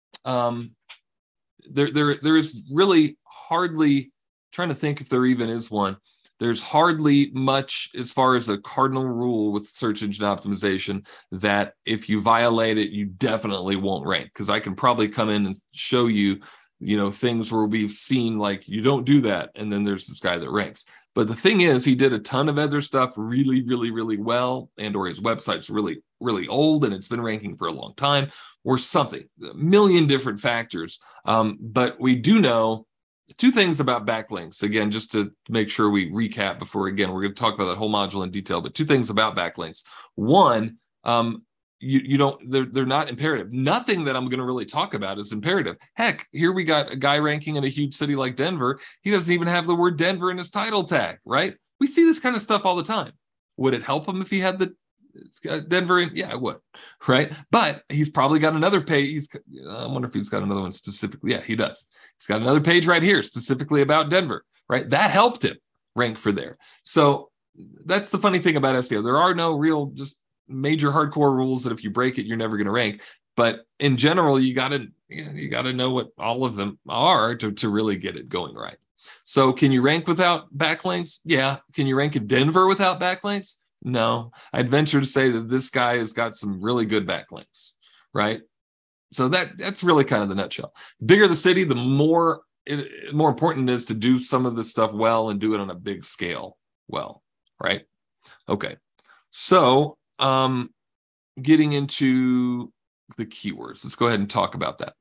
um, there, there, there is really hardly, trying to think if there even is one, there's hardly much as far as a cardinal rule with search engine optimization that if you violate it, you definitely won't rank. Because I can probably come in and show you, you know, things where we've seen like you don't do that, and then there's this guy that ranks. But the thing is, he did a ton of other stuff really, really, really well, and or his website's really, really old and it's been ranking for a long time, or something. A million different factors. Um, but we do know two things about backlinks, again, just to make sure we recap before, again, we're going to talk about that whole module in detail, but two things about backlinks. One, um, you, you don't, they're, they're not imperative. Nothing that I'm going to really talk about is imperative. Heck, here we got a guy ranking in a huge city like Denver. He doesn't even have the word Denver in his title tag, right? We see this kind of stuff all the time. Would it help him if he had the Denver in? Yeah, it would, right? But he's probably got another page. He's, I wonder if he's got another one specifically. Yeah, he does. He's got another page right here specifically about Denver, right? That helped him rank for there. So that's the funny thing about S E O. There are no real just major hardcore rules that if you break it, you're never going to rank. But in general, you got to you know, you got to know what all of them are to, to really get it going right. So can you rank without backlinks? Yeah. Can you rank in Denver without backlinks? No. I'd venture to say that this guy has got some really good backlinks, right? So that that's really kind of the nutshell. The bigger the city, the more it, more important it is to do some of this stuff well and do it on a big scale well, right? Okay. So um, getting into the keywords, let's go ahead and talk about that.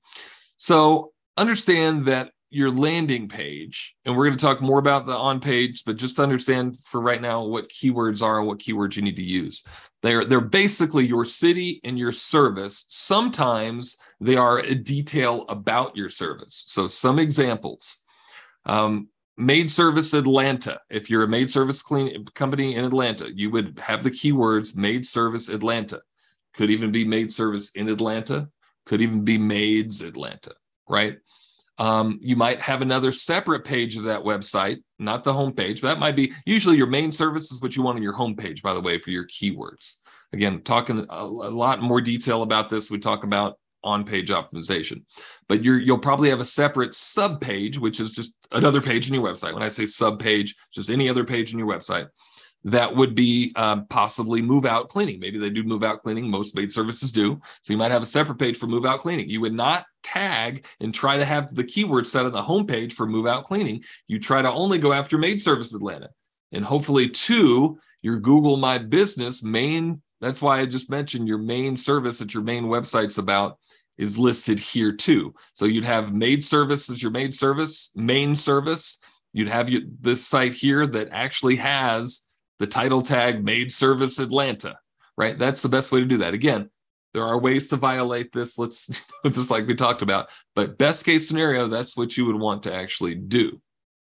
So understand that your landing page, and we're going to talk more about the on page, but just understand for right now what keywords are and what keywords you need to use. They're, they're basically your city and your service. Sometimes they are a detail about your service. So some examples, um, maid service Atlanta. If you're a maid service clean company in Atlanta, you would have the keywords maid service Atlanta. Could even be maid service in Atlanta. Could even be maids Atlanta, right? Um, you might have another separate page of that website, not the homepage, but that might be usually your main service is what you want on your homepage, by the way, for your keywords. Again, talking a, a lot more detail about this. We talk about on-page optimization, but you're, you'll probably have a separate sub page, which is just another page in your website. When I say sub page, just any other page in your website. That would be um, possibly move out cleaning. Maybe they do move out cleaning. Most maid services do. So you might have a separate page for move out cleaning. You would not tag and try to have the keyword set on the homepage for move out cleaning. You try to only go after maid service Atlanta. And hopefully, two, your Google My Business main, that's why I just mentioned your main service that your main website's about is listed here too. So you'd have maid service as your main service, main service. You'd have you, this site here that actually has the title tag maid service Atlanta, right? That's the best way to do that. Again, there are ways to violate this, let's just like we talked about, but best case scenario, that's what you would want to actually do.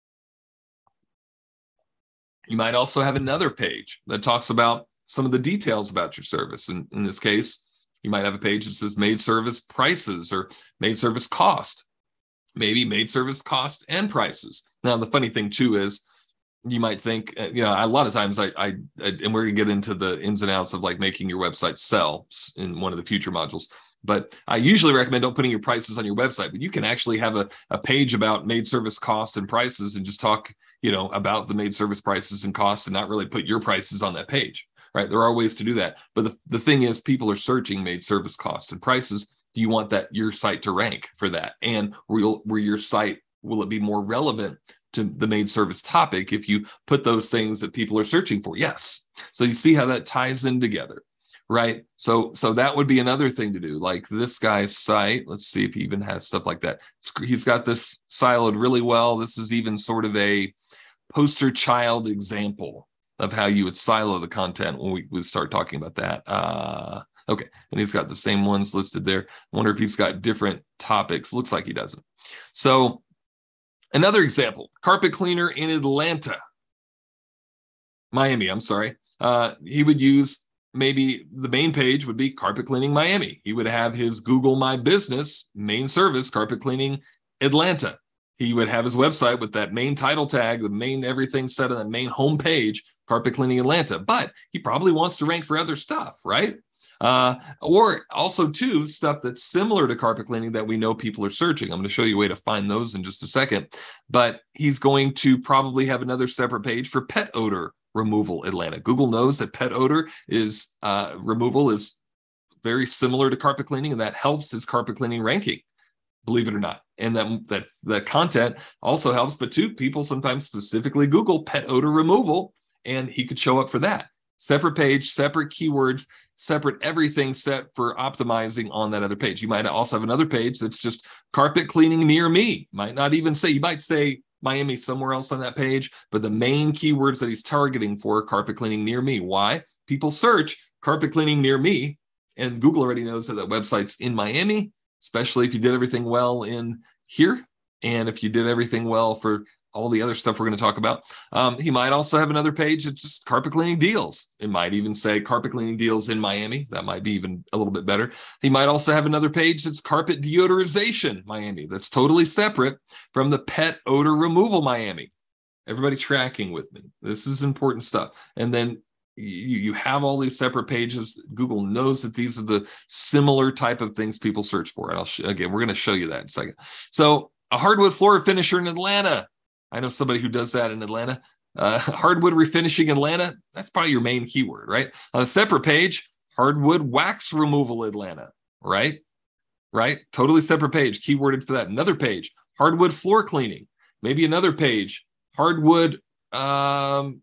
You might also have another page that talks about some of the details about your service. And in this case, you might have a page that says maid service prices or maid service cost, maybe maid service cost and prices. Now, the funny thing too is you might think, you know, a lot of times I, I, and we're gonna get into the ins and outs of like making your website sell in one of the future modules, but I usually recommend don't putting your prices on your website, but you can actually have a, a page about maid service cost and prices and just talk, you know, about the maid service prices and costs and not really put your prices on that page. Right? There are ways to do that. But the, the thing is, people are searching maid service cost and prices. Do you want that your site to rank for that? And will, will your site, will it be more relevant to the maid service topic if you put those things that people are searching for? Yes. So you see how that ties in together, right? So, so that would be another thing to do. Like this guy's site, let's see if he even has stuff like that. He's got this siloed really well. This is even sort of a poster child example of how you would silo the content when we would start talking about that. Uh, okay, and he's got the same ones listed there. I wonder if he's got different topics. Looks like he doesn't. So another example, carpet cleaner in Atlanta. Miami, I'm sorry. Uh, he would use, maybe the main page would be carpet cleaning Miami. He would have his Google My Business main service, carpet cleaning Atlanta. He would have his website with that main title tag, the main everything set on that main home page, carpet cleaning Atlanta, but he probably wants to rank for other stuff, right? Uh, or also too, stuff that's similar to carpet cleaning that we know people are searching. I'm going to show you a way to find those in just a second, but he's going to probably have another separate page for pet odor removal Atlanta. Google knows that pet odor is uh, removal is very similar to carpet cleaning, and that helps his carpet cleaning ranking, believe it or not. And that that the content also helps, but too, people sometimes specifically Google pet odor removal, and he could show up for that. Separate page, separate keywords, separate everything set for optimizing on that other page. You might also have another page that's just carpet cleaning near me. Might not even say, you might say Miami somewhere else on that page, but the main keywords that he's targeting for carpet cleaning near me. Why? People search carpet cleaning near me, and Google already knows that that website's in Miami, especially if you did everything well in here. And if you did everything well for all the other stuff we're going to talk about. Um, he might also have another page that's just carpet cleaning deals. It might even say carpet cleaning deals in Miami. That might be even a little bit better. He might also have another page that's carpet deodorization Miami. That's totally separate from the pet odor removal Miami. Everybody tracking with me. This is important stuff. And then you, you have all these separate pages. Google knows that these are the similar type of things people search for. And I'll sh- again, we're going to show you that in a second. So a hardwood floor finisher in Atlanta. I know somebody who does that in Atlanta. Uh, hardwood refinishing Atlanta, that's probably your main keyword, right? On a separate page, hardwood wax removal Atlanta, right? Right? Totally separate page, keyworded for that. Another page, hardwood floor cleaning. Maybe another page, hardwood, um,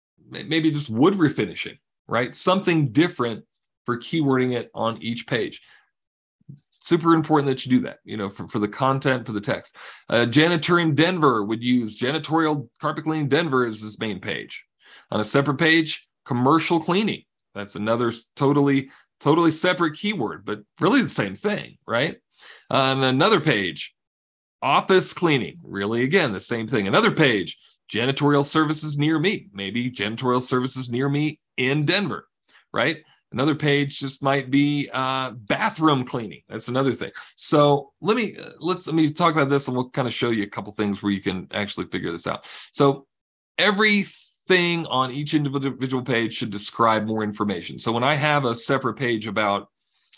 maybe just wood refinishing, right? Something different for keywording it on each page. Super important that you do that, you know, for, for the content, for the text. Uh, janitor in Denver would use janitorial carpet cleaning Denver as his main page. On a separate page, commercial cleaning. That's another totally, totally separate keyword, but really the same thing, right? On another page, office cleaning. Really, again, the same thing. Another page, janitorial services near me. Maybe janitorial services near me in Denver, right? Another page just might be uh, bathroom cleaning. That's another thing. So let me uh, let's let me talk about this, and we'll kind of show you a couple things where you can actually figure this out. So everything on each individual page should describe more information. So when I have a separate page about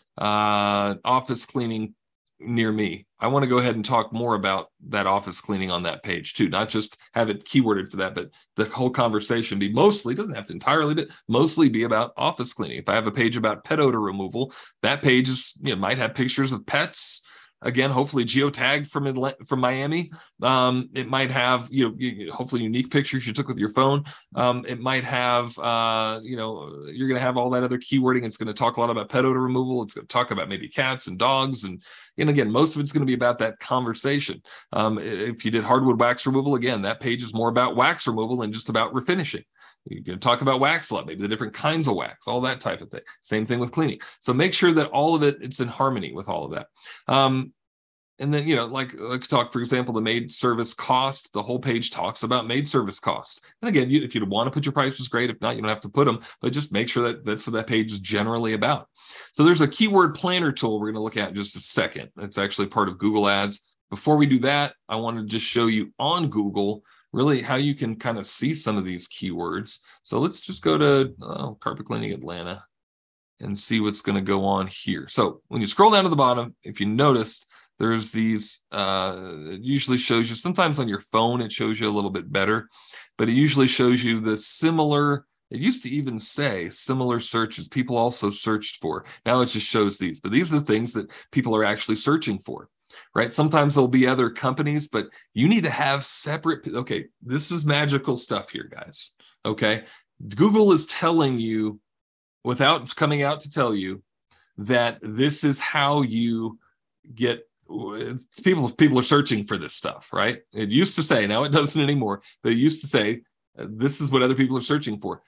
uh, office cleaning near me, I want to go ahead and talk more about that office cleaning on that page too, not just have it keyworded for that, but the whole conversation be mostly, doesn't have to entirely, but mostly be about office cleaning. If I have a page about pet odor removal, that page is, you know, might have pictures of pets, again, hopefully geotagged from Atla- from Miami. Um, it might have, you know, you, hopefully unique pictures you took with your phone. Um, it might have, uh, you know, you're going to have all that other keywording. It's going to talk a lot about pet odor removal. It's going to talk about maybe cats and dogs. And, and again, most of it's going to be about that conversation. Um, if you did hardwood wax removal, again, that page is more about wax removal and just about refinishing. You can talk about wax lot, maybe the different kinds of wax, all that type of thing. Same thing with cleaning. So make sure that all of it, it's in harmony with all of that. Um, and then, you know, like, like talk, for example, the maid service cost, the whole page talks about maid service costs. And again, you, if you want to put your prices, great. If not, you don't have to put them, but just make sure that that's what that page is generally about. So there's a keyword planner tool we're going to look at in just a second. It's actually part of Google Ads. Before we do that, I want to just show you on Google really how you can kind of see some of these keywords. So let's just go to oh, Carpet Cleaning Atlanta and see what's going to go on here. So when you scroll down to the bottom, if you noticed, there's these, uh, it usually shows you, sometimes on your phone, it shows you a little bit better, but it usually shows you the similar, it used to even say similar searches people also searched for. Now it just shows these, but these are the things that people are actually searching for. Right? Sometimes there'll be other companies, but you need to have separate. Okay, this is magical stuff here, guys. Okay, Google is telling you, without coming out to tell you, that this is how you get people. People are searching for this stuff, right? It used to say, now it doesn't anymore, but it used to say, this is what other people are searching for.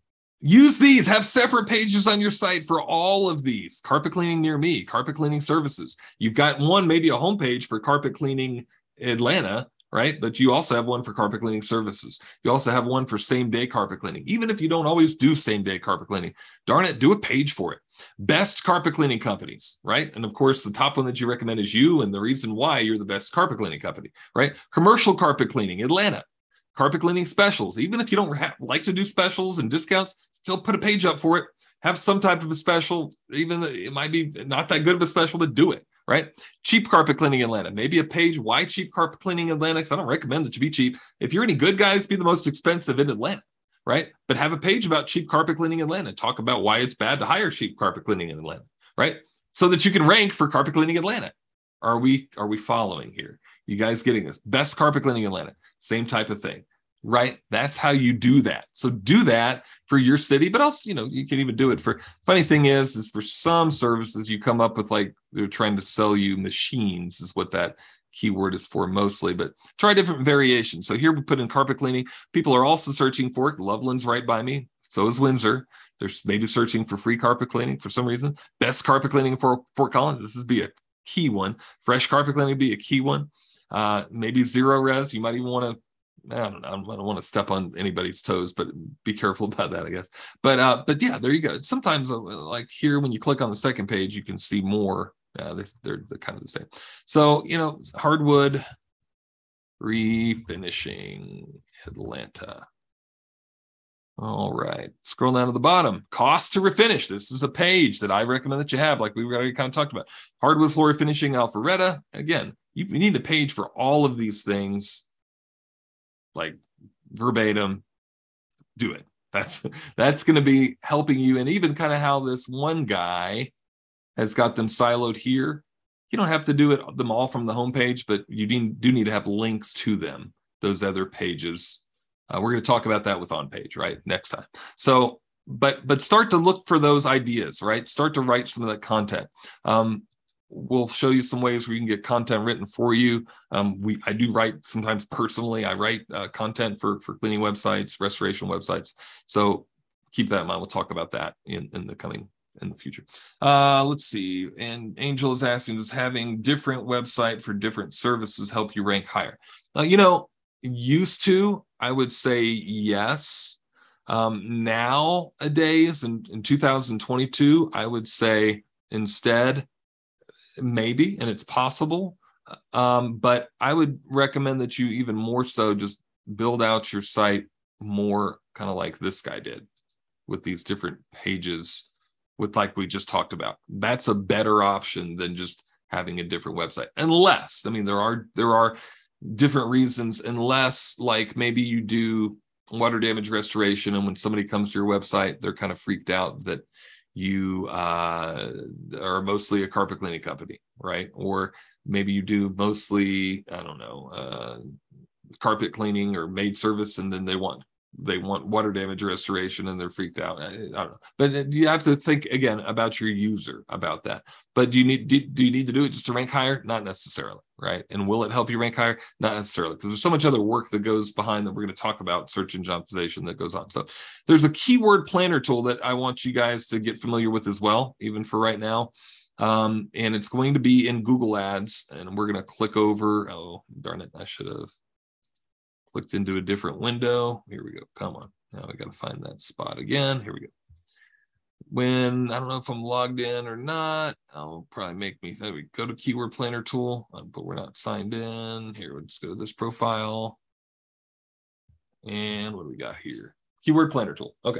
Use these, have separate pages on your site for all of these. Carpet cleaning near me, carpet cleaning services. You've got one, maybe a homepage for carpet cleaning Atlanta, right? But you also have one for carpet cleaning services. You also have one for same day carpet cleaning. Even if you don't always do same day carpet cleaning, darn it, do a page for it. Best carpet cleaning companies, right? And of course, the top one that you recommend is you, and the reason why you're the best carpet cleaning company, right? Commercial carpet cleaning, Atlanta. Carpet cleaning specials. Even if you don't have, like to do specials and discounts, still put a page up for it. Have some type of a special, even it might be not that good of a special, but do it, right? Cheap carpet cleaning Atlanta. Maybe a page, why cheap carpet cleaning Atlanta? Because I don't recommend that you be cheap. If you're any good, guys, be the most expensive in Atlanta, right? But have a page about cheap carpet cleaning Atlanta. Talk about why it's bad to hire cheap carpet cleaning in Atlanta, right? So that you can rank for carpet cleaning Atlanta. Are we, are we following here? You guys getting this? Best carpet cleaning Atlanta. Same type of thing. Right? That's how you do that. So do that for your city, but also, you know, you can even do it for, funny thing is, is for some services you come up with, like they're trying to sell you machines is what that keyword is for mostly, but try different variations. So here we put in carpet cleaning. People are also searching for it. Loveland's right by me. So is Windsor. They're maybe searching for free carpet cleaning for some reason. Best carpet cleaning for Fort Collins. This is be a key one. Fresh carpet cleaning be a key one. Uh, maybe zero res. You might even want to, I don't know. I don't want to step on anybody's toes, but be careful about that, I guess. But uh, but yeah, there you go. Sometimes, uh, like here, when you click on the second page, you can see more. Uh, they, they're, they're kind of the same. So, you know, hardwood refinishing Atlanta. All right. Scroll down to the bottom. Cost to refinish. This is a page that I recommend that you have, like we already kind of talked about. Hardwood floor finishing Alpharetta. Again, you, you need a page for all of these things. Like verbatim, do it. That's that's going to be helping you. And even kind of how this one guy has got them siloed here. You don't have to do it them all from the homepage, but you do need to have links to them, those other pages. Uh, we're going to talk about that with on page, right? Next time. So, but but start to look for those ideas, right? Start to write some of that content. Um, We'll show you some ways where you can get content written for you. Um, we I do write sometimes personally. I write uh, content for for cleaning websites, restoration websites. So keep that in mind. We'll talk about that in in the coming in the future. Uh, let's see. And Angel is asking, does having different website for different services help you rank higher? Uh, you know, used to, I would say yes. Um, nowadays, in, in two thousand twenty-two, I would say instead. Maybe, and it's possible, um, but I would recommend that you even more so just build out your site more kind of like this guy did with these different pages with like we just talked about. That's a better option than just having a different website, unless, I mean, there are there are different reasons, unless like maybe you do water damage restoration and when somebody comes to your website, they're kind of freaked out that you uh, are mostly a carpet cleaning company, right? Or maybe you do mostly, I don't know, uh, carpet cleaning or maid service, and then they want they want water damage restoration and they're freaked out. I, I don't know, but you have to think again about your user about that. But do you need do, do you need to do it just to rank higher? Not necessarily, right? And will it help you rank higher? Not necessarily, because there's so much other work that goes behind that we're going to talk about search engine optimization that goes on. So there's a keyword planner tool that I want you guys to get familiar with as well, even for right now. Um, and it's going to be in Google Ads, and we're going to click over. Oh, darn it, I should have clicked into a different window. Here we go. Come on. Now I got to find that spot again. Here we go. When, I don't know if I'm logged in or not, I'll probably make me, there we go to keyword planner tool, but we're not signed in. Here, we'll just go to this profile. And what do we got here? Keyword planner tool. Okay.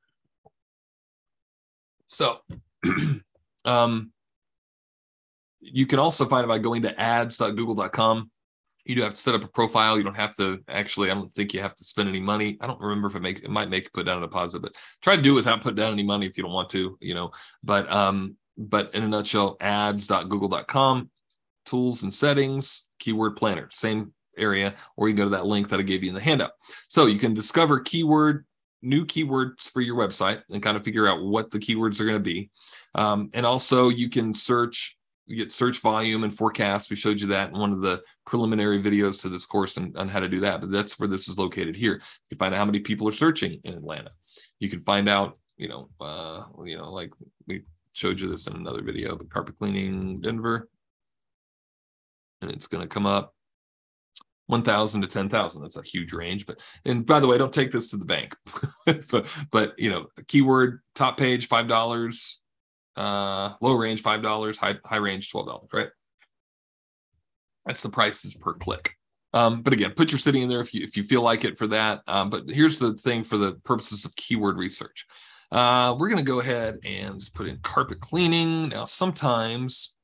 So, um, you can also find it by going to ads dot google dot com. You do have to set up a profile. You don't have to actually, I don't think you have to spend any money. I don't remember if it make it might make you put down a deposit, but try to do it without putting down any money if you don't want to, you know. But um, but in a nutshell, ads dot google dot com, tools and settings, keyword planner, same area, or you can go to that link that I gave you in the handout. So you can discover keyword, new keywords for your website and kind of figure out what the keywords are going to be. Um, and also you can search, you get search volume and forecast. We showed you that in one of the preliminary videos to this course on, on how to do that, but that's where this is located here. You can find out how many people are searching in Atlanta. You can find out, you know, uh, you know, like we showed you this in another video, but carpet cleaning Denver, and it's going to come up one thousand to ten thousand. That's a huge range. But, and by the way, don't take this to the bank, but, but, you know, keyword top page, five dollars, uh, low range, five dollars, high, high range, twelve dollars, right? That's the prices per click. Um, but again, put your city in there if you, if you feel like it for that. Um, but here's the thing for the purposes of keyword research. Uh, we're going to go ahead and just put in carpet cleaning. Now, sometimes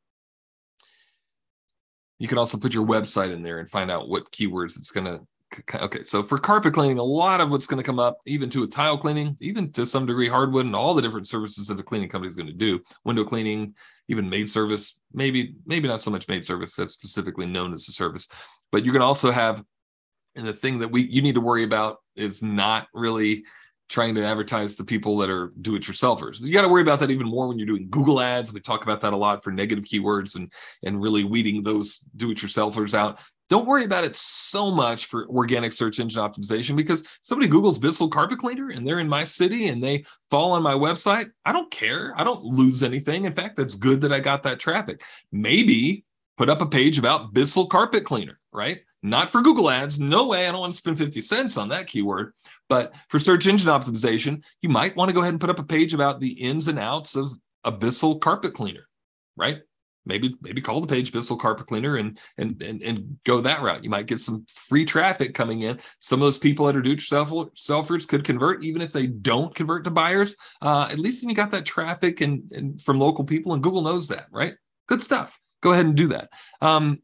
you can also put your website in there and find out what keywords it's going to. Okay, so for carpet cleaning, a lot of what's going to come up, even to a tile cleaning, even to some degree hardwood, and all the different services that a cleaning company is going to do, window cleaning, even maid service, maybe maybe not so much maid service that's specifically known as a service, but you're going to also have, and the thing that we you need to worry about is not really trying to advertise to people that are do-it-yourselfers. You got to worry about that even more when you're doing Google ads. We talk about that a lot for negative keywords and and really weeding those do-it-yourselfers out. Don't worry about it so much for organic search engine optimization, because somebody Googles Bissell carpet cleaner and they're in my city and they fall on my website. I don't care. I don't lose anything. In fact, that's good that I got that traffic. Maybe put up a page about Bissell carpet cleaner, right? Not for Google ads. No way. I don't want to spend fifty cents on that keyword. But for search engine optimization, you might want to go ahead and put up a page about the ins and outs of a Bissell carpet cleaner, right? Maybe maybe call the page Bissell carpet cleaner and, and and and go that route. You might get some free traffic coming in. Some of those people that are do-it-yourselfers could convert, even if they don't convert to buyers. Uh, at least then you got that traffic and, and from local people, and Google knows that, right? Good stuff. Go ahead and do that. Um,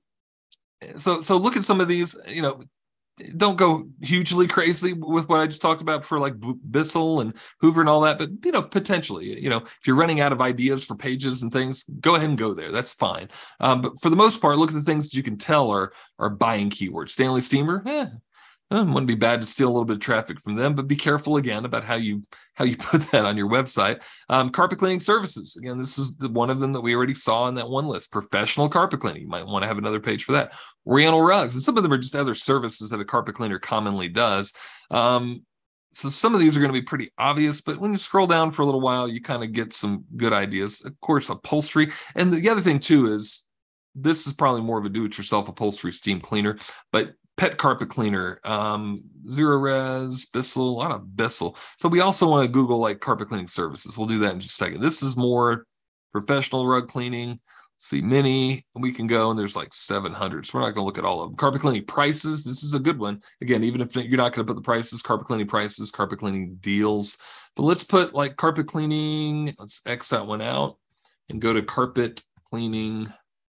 so so look at some of these. You know, don't go hugely crazy with what I just talked about for like Bissell and Hoover and all that, but, you know, potentially, you know, if you're running out of ideas for pages and things, go ahead and go there. That's fine. Um, but for the most part, look at the things that you can tell are, are buying keywords. Stanley Steamer, eh, it wouldn't be bad to steal a little bit of traffic from them, but be careful again about how you how you put that on your website. Um, carpet cleaning services. Again, this is the, one of them that we already saw in that one list. Professional carpet cleaning. You might want to have another page for that. Oriental rugs. And some of them are just other services that a carpet cleaner commonly does. Um, so some of these are going to be pretty obvious, but when you scroll down for a little while, you kind of get some good ideas. Of course, upholstery. And the other thing too is this is probably more of a do-it-yourself upholstery steam cleaner, but pet carpet cleaner, um, Zero Res, Bissell, a lot of Bissell. So we also want to Google like carpet cleaning services. We'll do that in just a second. This is more professional rug cleaning. Let's see, mini, we can go, and there's like seven hundred. So we're not going to look at all of them. Carpet cleaning prices. This is a good one. Again, even if you're not going to put the prices, carpet cleaning prices, carpet cleaning deals. But let's put like carpet cleaning. Let's X that one out and go to carpet cleaning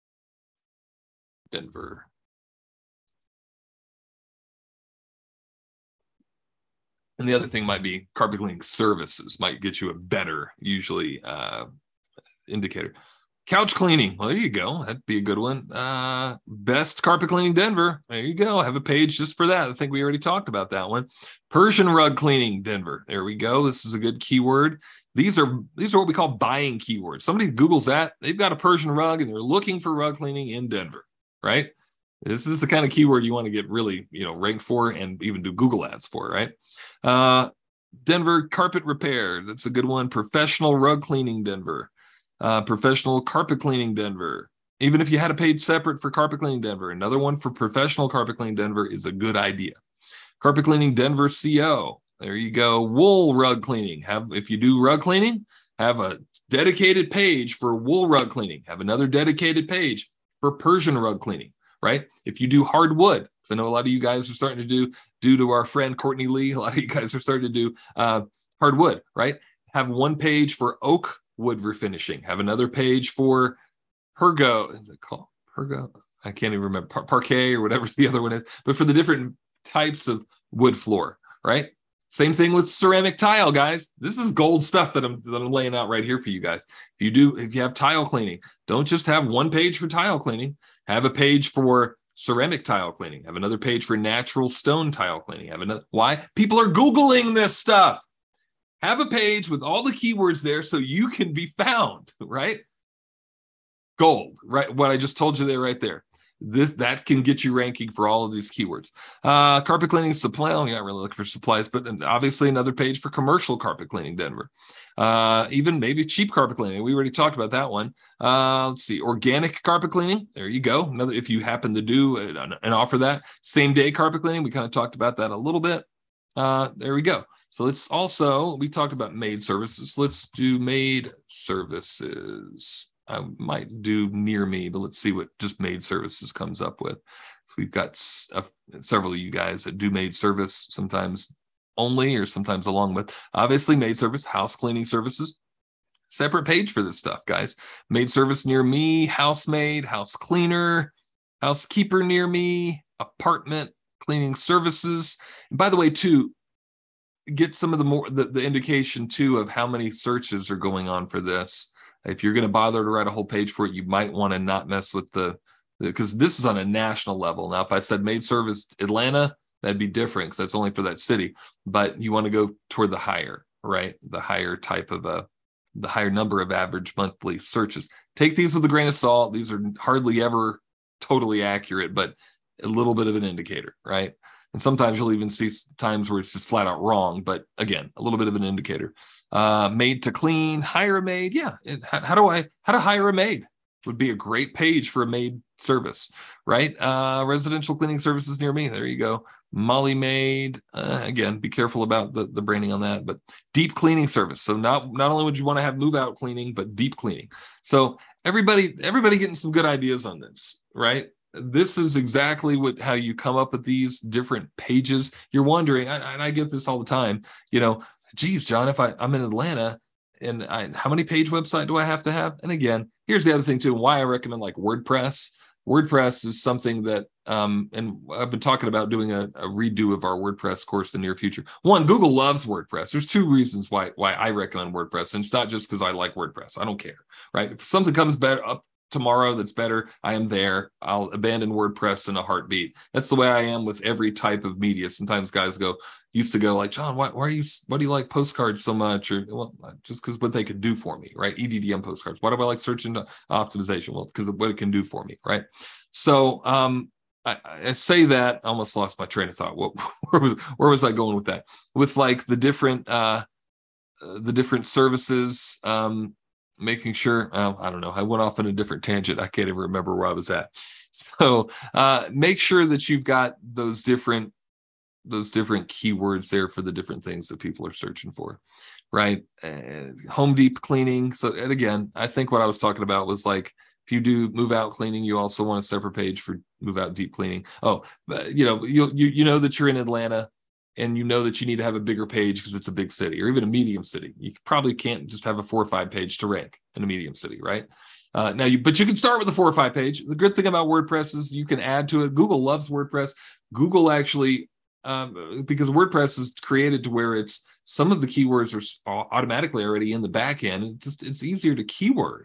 Denver. And the other thing might be carpet cleaning services might get you a better, usually, uh, indicator. Couch cleaning. Well, there you go. That'd be a good one. Uh, best carpet cleaning Denver. There you go. I have a page just for that. I think we already talked about that one. Persian rug cleaning Denver. There we go. This is a good keyword. These are these are what we call buying keywords. Somebody Googles that, they've got a Persian rug and they're looking for rug cleaning in Denver, right? This is the kind of keyword you want to get really, you know, ranked for and even do Google ads for, right? Uh, Denver carpet repair. That's a good one. Professional rug cleaning Denver. Uh, professional carpet cleaning Denver. Even if you had a page separate for carpet cleaning Denver, another one for professional carpet cleaning Denver is a good idea. Carpet cleaning Denver C O. There you go. Wool rug cleaning. Have if you do rug cleaning, have a dedicated page for wool rug cleaning. Have another dedicated page for Persian rug cleaning, right? If you do hardwood, because I know a lot of you guys are starting to do, due to our friend Courtney Lee, a lot of you guys are starting to do uh, hardwood, right? Have one page for oak wood refinishing. Have another page for Pergo. Is it called Pergo? I can't even remember. Par- parquet or whatever the other one is. But for the different types of wood floor, right? Same thing with ceramic tile, guys. This is gold stuff that I'm that I'm laying out right here for you guys. If you do, if you have tile cleaning, don't just have one page for tile cleaning. Have a page for ceramic tile cleaning. Have another page for natural stone tile cleaning. Have another. Why? People are Googling this stuff. Have a page with all the keywords there so you can be found, right? Gold, right? What I just told you there, right there. This that can get you ranking for all of these keywords. Uh, carpet cleaning supply. You're not really looking for supplies, but obviously another page for commercial carpet cleaning Denver. Uh, even maybe cheap carpet cleaning. We already talked about that one. Uh, let's see, organic carpet cleaning. There you go. Another if you happen to do an, an offer that same day carpet cleaning. We kind of talked about that a little bit. Uh, there we go. So let's also, we talked about maid services. Let's do maid services. I might do near me, but let's see what just maid services comes up with. So we've got uh, several of you guys that do maid service, sometimes only or sometimes along with. Obviously, maid service, house cleaning services. Separate page for this stuff, guys. Maid service near me, housemaid, house cleaner, housekeeper near me, apartment cleaning services. And by the way, too, get some of the more the, the indication too of how many searches are going on for this. If you're going to bother to write a whole page for it, you might want to not mess with the because this is on a national level. Now, if I said maid service Atlanta, that'd be different because that's only for that city. But you want to go toward the higher, right? The higher type of a the higher number of average monthly searches. Take these with a grain of salt. These are hardly ever totally accurate, but a little bit of an indicator, right? And sometimes you'll even see times where it's just flat out wrong. But again, a little bit of an indicator. Uh, maid to clean, hire a maid. Yeah. And how, how do I, how to hire a maid would be a great page for a maid service, right? Uh, residential cleaning services near me. There you go. Molly Maid. Uh, again, be careful about the, the branding on that, but deep cleaning service. So not, not only would you want to have move out cleaning, but deep cleaning. So everybody, everybody getting some good ideas on this, right? This is exactly what how you come up with these different pages. You're wondering, and I, I get this all the time, you know, geez, John, if I, I'm in Atlanta and I, how many page website do I have to have? And again, here's the other thing too, why I recommend like WordPress. WordPress is something that, um, and I've been talking about doing a, a redo of our WordPress course in the near future. One, Google loves WordPress. There's two reasons why, why I recommend WordPress. And it's not just because I like WordPress. I don't care, right? If something comes better up tomorrow that's better, I am there. I'll abandon WordPress in a heartbeat. That's the way I am with every type of media. Sometimes guys go used to go like, John, why, why are you why do you like postcards so much? Or well, just because what they could do for me, right? E D D M postcards. Why do I like search engine optimization? Well, because of what it can do for me, right? So um I, I say that I almost lost my train of thought. What where was where was I going with that? With like the different uh the different services, um making sure, uh, I don't know, I went off on a different tangent. I can't even remember where I was at. So uh, make sure that you've got those different, those different keywords there for the different things that people are searching for, right? And home deep cleaning. So, and again, I think what I was talking about was like, if you do move out cleaning, you also want a separate page for move out deep cleaning. Oh, but you know, you you you know that you're in Atlanta, and you know that you need to have a bigger page because it's a big city or even a medium city. You probably can't just have a four or five page to rank in a medium city, right? Uh, now, you but you can start with a four or five page. The good thing about WordPress is you can add to it. Google loves WordPress. Google actually, um, because WordPress is created to where it's some of the keywords are automatically already in the back end. It just it's easier to keyword.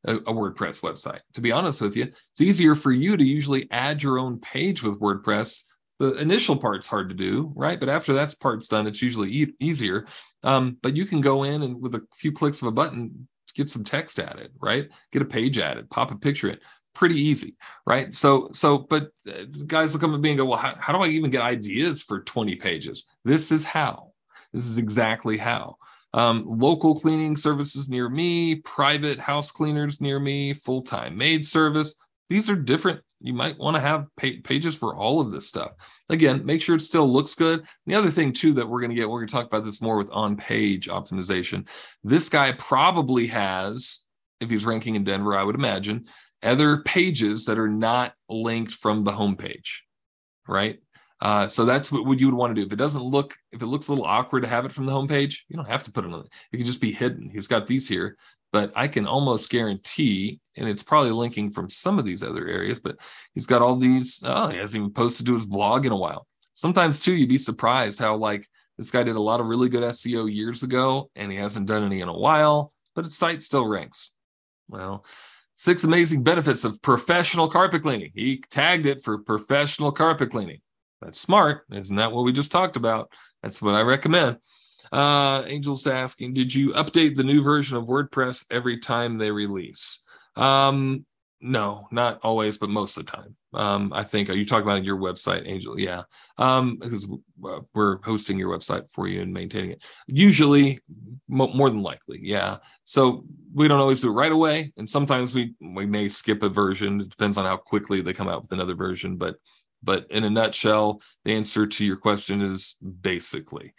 a, a WordPress website. To be honest with you, it's easier for you to usually add your own page with WordPress. The initial part's hard to do, right? But after that part's done, it's usually e- easier. Um, but you can go in and with a few clicks of a button, get some text added, right? Get a page added, pop a picture in. Pretty easy, right? So, so, but uh, guys will come at me and go, well, how, how do I even get ideas for twenty pages? This is how. This is exactly how. Um, local cleaning services near me, private house cleaners near me, full-time maid service. These are different. You might want to have pa- pages for all of this stuff. Again, make sure it still looks good. The other thing too that we're going to get, we're going to talk about this more with on-page optimization. This guy probably has, if he's ranking in Denver, I would imagine, other pages that are not linked from the homepage, right? Uh, so that's what, what you would want to do. If it doesn't look, if it looks a little awkward to have it from the homepage, you don't have to put it on. It can just be hidden. He's got these here, but I can almost guarantee, and it's probably linking from some of these other areas, but he's got all these. Oh, he hasn't even posted to his blog in a while. Sometimes too, you'd be surprised how like this guy did a lot of really good S E O years ago, and he hasn't done any in a while, but his site still ranks. Well, six amazing benefits of professional carpet cleaning. He tagged it for professional carpet cleaning. That's smart. Isn't that what we just talked about? That's what I recommend. Uh, Angel's asking, did you update the new version of WordPress every time they release? Um, no, not always, but most of the time. Um, I think, are you talking about your website, Angel? Yeah, um, because we're hosting your website for you and maintaining it. Usually, mo- more than likely, yeah. So we don't always do it right away, and sometimes we we may skip a version. It depends on how quickly they come out with another version, but but in a nutshell, the answer to your question is basically,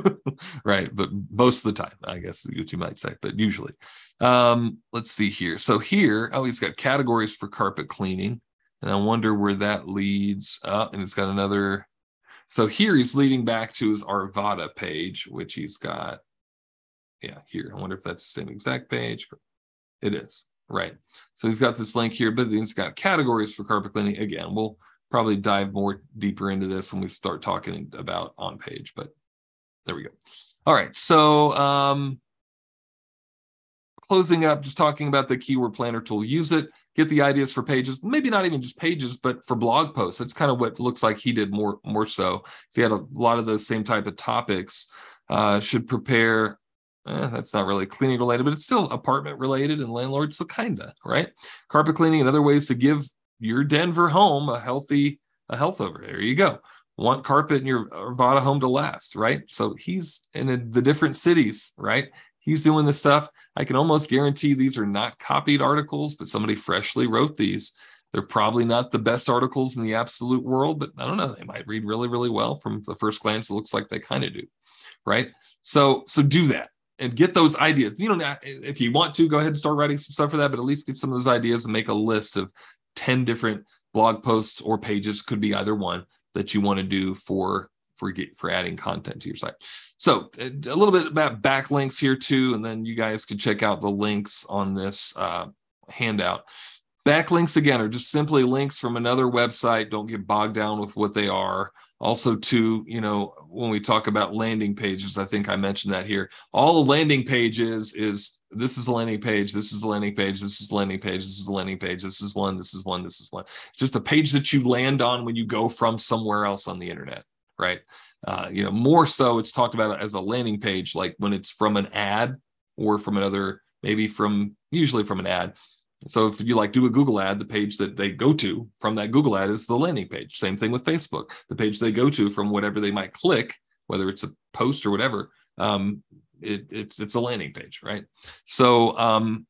right? But most of the time, I guess what you might say, but usually. Um, let's see here. So here, oh, he's got categories for carpet cleaning, and I wonder where that leads. Uh, and it's got another. So here he's leading back to his Arvada page, which he's got. Yeah, here. I wonder if that's the same exact page. It is, right? So he's got this link here, but then he's got categories for carpet cleaning. Again, we'll probably dive more deeper into this when we start talking about on page, but there we go. All right, so um, closing up, just talking about the keyword planner tool. Use it, get the ideas for pages, maybe not even just pages, but for blog posts. That's kind of what looks like he did more, more so. So he had a lot of those same type of topics. Uh, should prepare, eh, that's not really cleaning related, but it's still apartment related and landlord, so kinda, right? Carpet cleaning and other ways to give your Denver home a healthy a health over. There you go. Want carpet in your Arvada home to last, right? So he's in a, the different cities, right? He's doing this stuff. I can almost guarantee these are not copied articles, but somebody freshly wrote these. They're probably not the best articles in the absolute world, but I don't know. They might read really, really well from the first glance. It looks like they kind of do, right? So, so do that and get those ideas. You know, if you want to, go ahead and start writing some stuff for that, but at least get some of those ideas and make a list of ten different blog posts or pages, could be either one, that you want to do for for get, for adding content to your site. So a little bit about backlinks here too, and then you guys can check out the links on this uh, handout. Backlinks, again, are just simply links from another website. Don't get bogged down with what they are. Also, too, you know, when we talk about landing pages, I think I mentioned that here. All a landing page is, is this is a landing page, this is a landing page, this is a landing page, this is a landing page, this is one, this is one, this is one. It's just a page that you land on when you go from somewhere else on the internet, right? Uh, you know, more so it's talked about as a landing page, like when it's from an ad or from another, maybe from, usually from an ad. So if you like do a Google ad, the page that they go to from that Google ad is the landing page. Same thing with Facebook. The page they go to from whatever they might click, whether it's a post or whatever, um, it, it's it's a landing page, right? So um,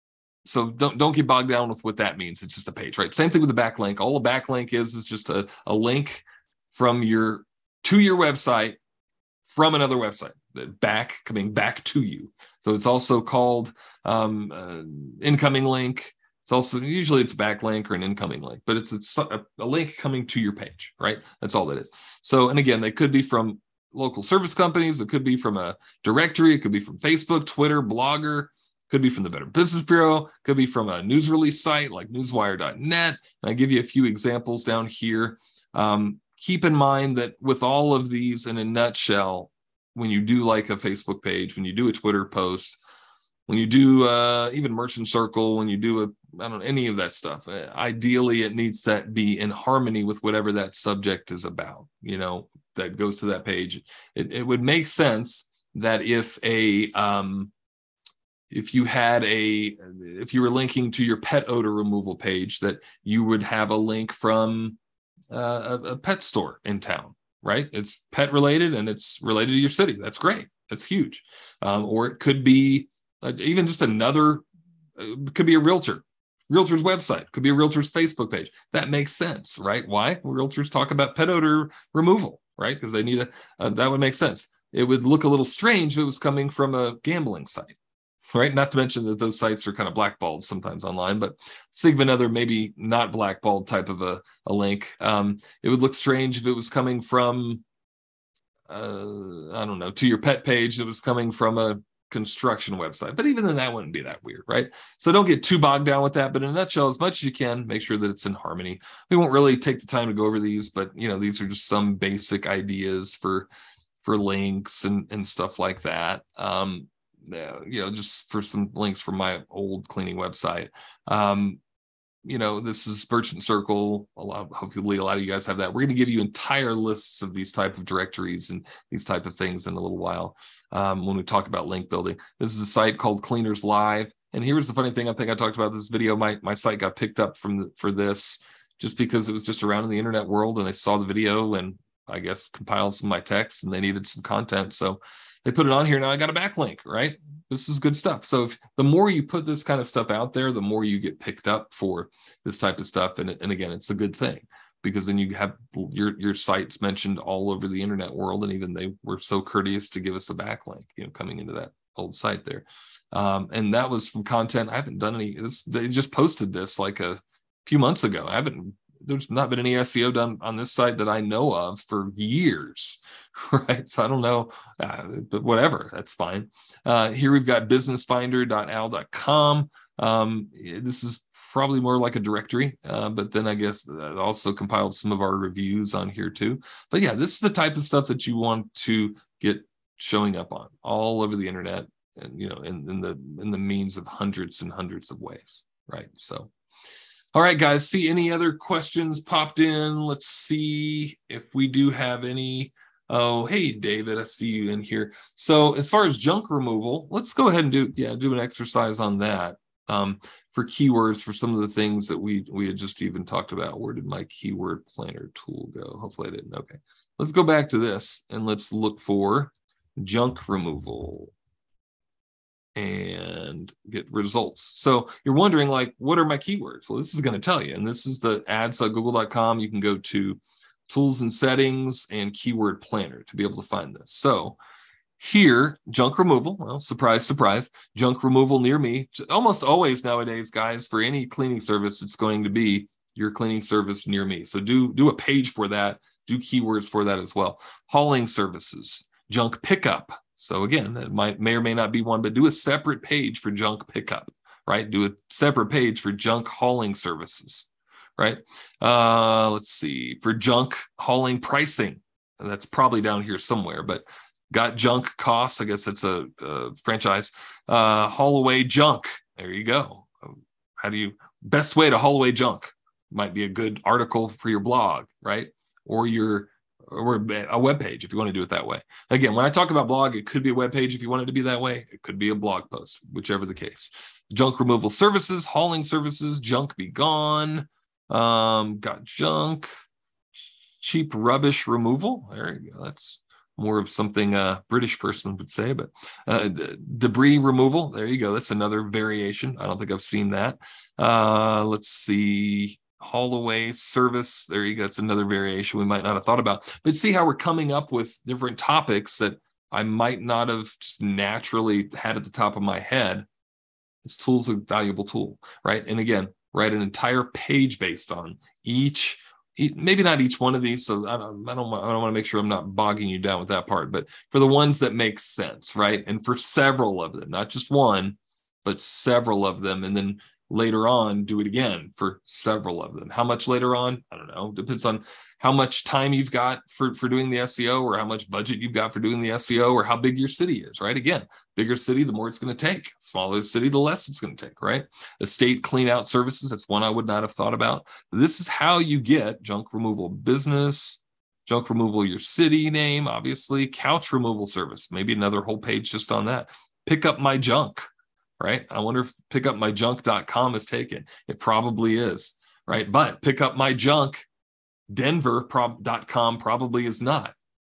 so don't don't get bogged down with what that means. It's just a page, right? Same thing with the backlink. All a backlink is is just a, a link from your to your website from another website, back coming back to you. So it's also called um, uh, incoming link. It's also usually it's a backlink or an incoming link, but it's a, a link coming to your page, right? That's all that is. So, and again, they could be from local service companies. It could be from a directory. It could be from Facebook, Twitter, Blogger. Could be from the Better Business Bureau. Could be from a news release site like newswire dot net. And I give you a few examples down here. Um, keep in mind that with all of these, in a nutshell, when you do like a Facebook page, when you do a Twitter post, when you do uh, even Merchant Circle, when you do a, I don't know, any of that stuff, uh, ideally it needs to be in harmony with whatever that subject is about, you know, that goes to that page. It, it would make sense that if a, um, if you had a, if you were linking to your pet odor removal page, that you would have a link from uh, a, a pet store in town, right? It's pet related and it's related to your city. That's great. That's huge. Um, or it could be uh, even just another, uh, could be a realtor, realtor's website, could be a realtor's Facebook page. That makes sense, right? Why? Well, realtors talk about pet odor removal, right? Because they need a, uh, that would make sense. It would look a little strange if it was coming from a gambling site, right? Not to mention that those sites are kind of blackballed sometimes online, but let's think of another maybe not blackballed type of a, a link. Um, it would look strange if it was coming from, uh, I don't know, to your pet page that was coming from a construction website. But even then, that wouldn't be that weird, right? So don't get too bogged down with that. But in a nutshell, as much as you can, make sure that it's in harmony. We won't really take the time to go over these, but you know, these are just some basic ideas for for links and, and stuff like that. Um, Uh, you know, just for some links from my old cleaning website. Um, you know, this is Merchant Circle. A lot, hopefully a lot of you guys have that. We're going to give you entire lists of these type of directories and these type of things in a little while um, when we talk about link building. This is a site called Cleaners Live. And here's the funny thing, I think I talked about this video. My, my site got picked up from the, for this just because it was just around in the internet world and they saw the video and I guess compiled some of my text and they needed some content. So they put it on here. Now I got a backlink, right? This is good stuff. So if, the more you put this kind of stuff out there, the more you get picked up for this type of stuff. And, and again, it's a good thing because then you have your, your sites mentioned all over the internet world. And even they were so courteous to give us a backlink, you know, coming into that old site there. Um, and that was from content. I haven't done any, this, they just posted this like a few months ago. I haven't, there's not been any S E O done on this site that I know of for years, right? So I don't know, uh, but whatever, that's fine. Uh, here we've got business finder dot al dot com. Um, this is probably more like a directory, uh, but then I guess that also compiled some of our reviews on here too. But yeah, this is the type of stuff that you want to get showing up on all over the internet, and you know, in, in the in the means of hundreds and hundreds of ways, right? So. All right, guys, see any other questions popped in? Let's see if we do have any. Oh, hey, David, I see you in here. So as far as junk removal, let's go ahead and do, yeah, do an exercise on that um, for keywords for some of the things that we, we had just even talked about. Where did my keyword planner tool go? Hopefully I didn't. Okay, let's go back to this and let's look for junk removal and get results. So you're wondering, like, what are my keywords? Well, this is going to tell you, and this is the ads dot google dot com. You can go to tools and settings and keyword planner to be able to find this. So here, junk removal, well, surprise, surprise, junk removal near me. Almost always nowadays, guys, for any cleaning service, it's going to be your cleaning service near me. So do, do a page for that, do keywords for that as well. Hauling services, junk pickup. So again, that might may or may not be one, but do a separate page for junk pickup, right? Do a separate page for junk hauling services, right? Uh, let's see, for junk hauling pricing, and that's probably down here somewhere, but got junk costs. I guess it's a, a franchise. Uh, haul away junk. There you go. How do you, best way to haul away junk might be a good article for your blog, right? Or your or a web page if you want to do it that way. Again, when I talk about blog, it could be a web page if you want it to be that way. It could be a blog post, whichever the case. Junk removal services, hauling services, junk be gone. Um, got junk, cheap rubbish removal. There you go. That's more of something a British person would say, but uh, debris removal. There you go. That's another variation. I don't think I've seen that. Uh, let's see. Haul away service. There you go. It's another variation we might not have thought about. But see how we're coming up with different topics that I might not have just naturally had at the top of my head. This tool's a valuable tool, right? And again, write an entire page based on each, maybe not each one of these. So I don't, I don't, I don't want to make sure I'm not bogging you down with that part, but for the ones that make sense, right? And for several of them, not just one, but several of them. And then later on do it again for several of them. How much later on? I don't know. Depends on how much time you've got for, for doing the S E O, or how much budget you've got for doing the S E O, or how big your city is, right? Again, bigger city, the more it's going to take. Smaller city, the less it's going to take, right? Estate clean out services, that's one I would not have thought about. This is how you get junk removal business, junk removal, your city name, obviously, couch removal service, maybe another whole page just on that. Pick up my junk, right? I wonder if pick up my junk dot com is taken. It probably is, right? But pick up my junk denver dot com probably is not.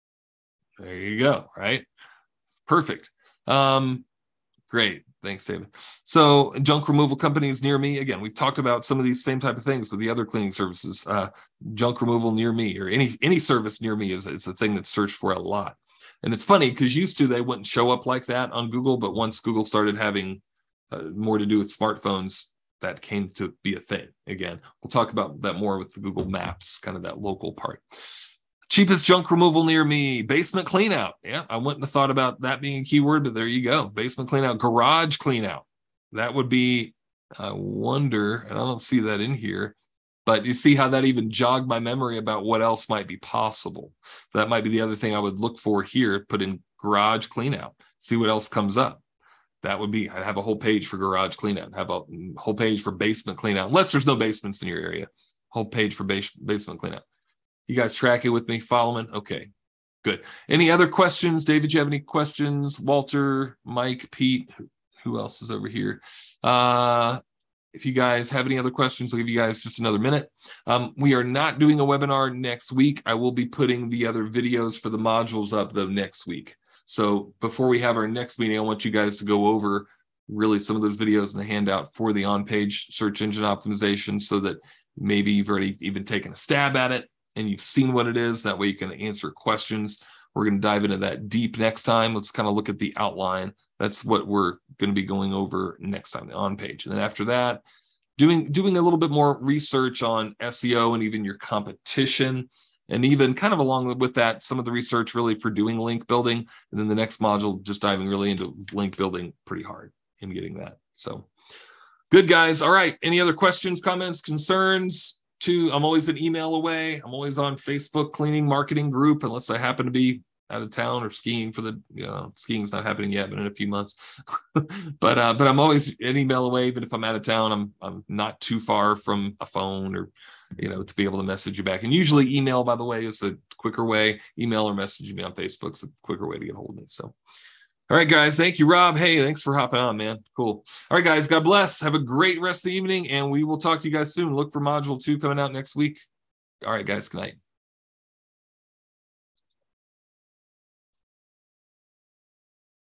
There you go, right? Perfect. Um, great. Thanks, David. So junk removal companies near me. Again, we've talked about some of these same type of things with the other cleaning services. Uh, junk removal near me, or any any service near me, is, is a thing that's searched for a lot. And it's funny because used to they wouldn't show up like that on Google, but once Google started having uh, more to do with smartphones, that came to be a thing. Again, we'll talk about that more with the Google Maps, kind of that local part. Cheapest junk removal near me, basement clean out. Yeah, I wouldn't have thought about that being a keyword, but there you go. Basement clean out, garage clean out. That would be, I wonder, and I don't see that in here, but you see how that even jogged my memory about what else might be possible. So that might be the other thing I would look for here, put in garage clean out, see what else comes up. That would be, I'd have a whole page for garage clean out, have a whole page for basement clean out, unless there's no basements in your area, whole page for base, basement clean out. You guys tracking with me, following? Okay, good. Any other questions? David, you have any questions? Walter, Mike, Pete, who else is over here? Uh, if you guys have any other questions, I'll give you guys just another minute. Um, we are not doing a webinar next week. I will be putting the other videos for the modules up though next week. So before we have our next meeting, I want you guys to go over really some of those videos in the handout for the on-page search engine optimization, so that maybe you've already even taken a stab at it and you've seen what it is. That way you can answer questions. We're going to dive into that deep next time. Let's kind of look at the outline. That's what we're going to be going over next time, the on-page. And then after that, doing, doing a little bit more research on S E O and even your competition. And even kind of along with that, some of the research really for doing link building. And then the next module, just diving really into link building pretty hard in getting that. So good, guys. All right. Any other questions, comments, concerns? To, I'm always an email away. I'm always on Facebook cleaning marketing group, unless I happen to be out of town or skiing for the, you know, skiing's not happening yet, but in a few months. but uh, but I'm always an email away, even if I'm out of town. I'm I'm not too far from a phone, or, you know, to be able to message you back. And usually email, by the way, is the quicker way. Email or message me on Facebook is a quicker way to get a hold of me. So, all right, guys. Thank you, Rob. Hey, thanks for hopping on, man. Cool. All right, guys. God bless. Have a great rest of the evening, and we will talk to you guys soon. Look for module two coming out next week. All right, guys. Good night.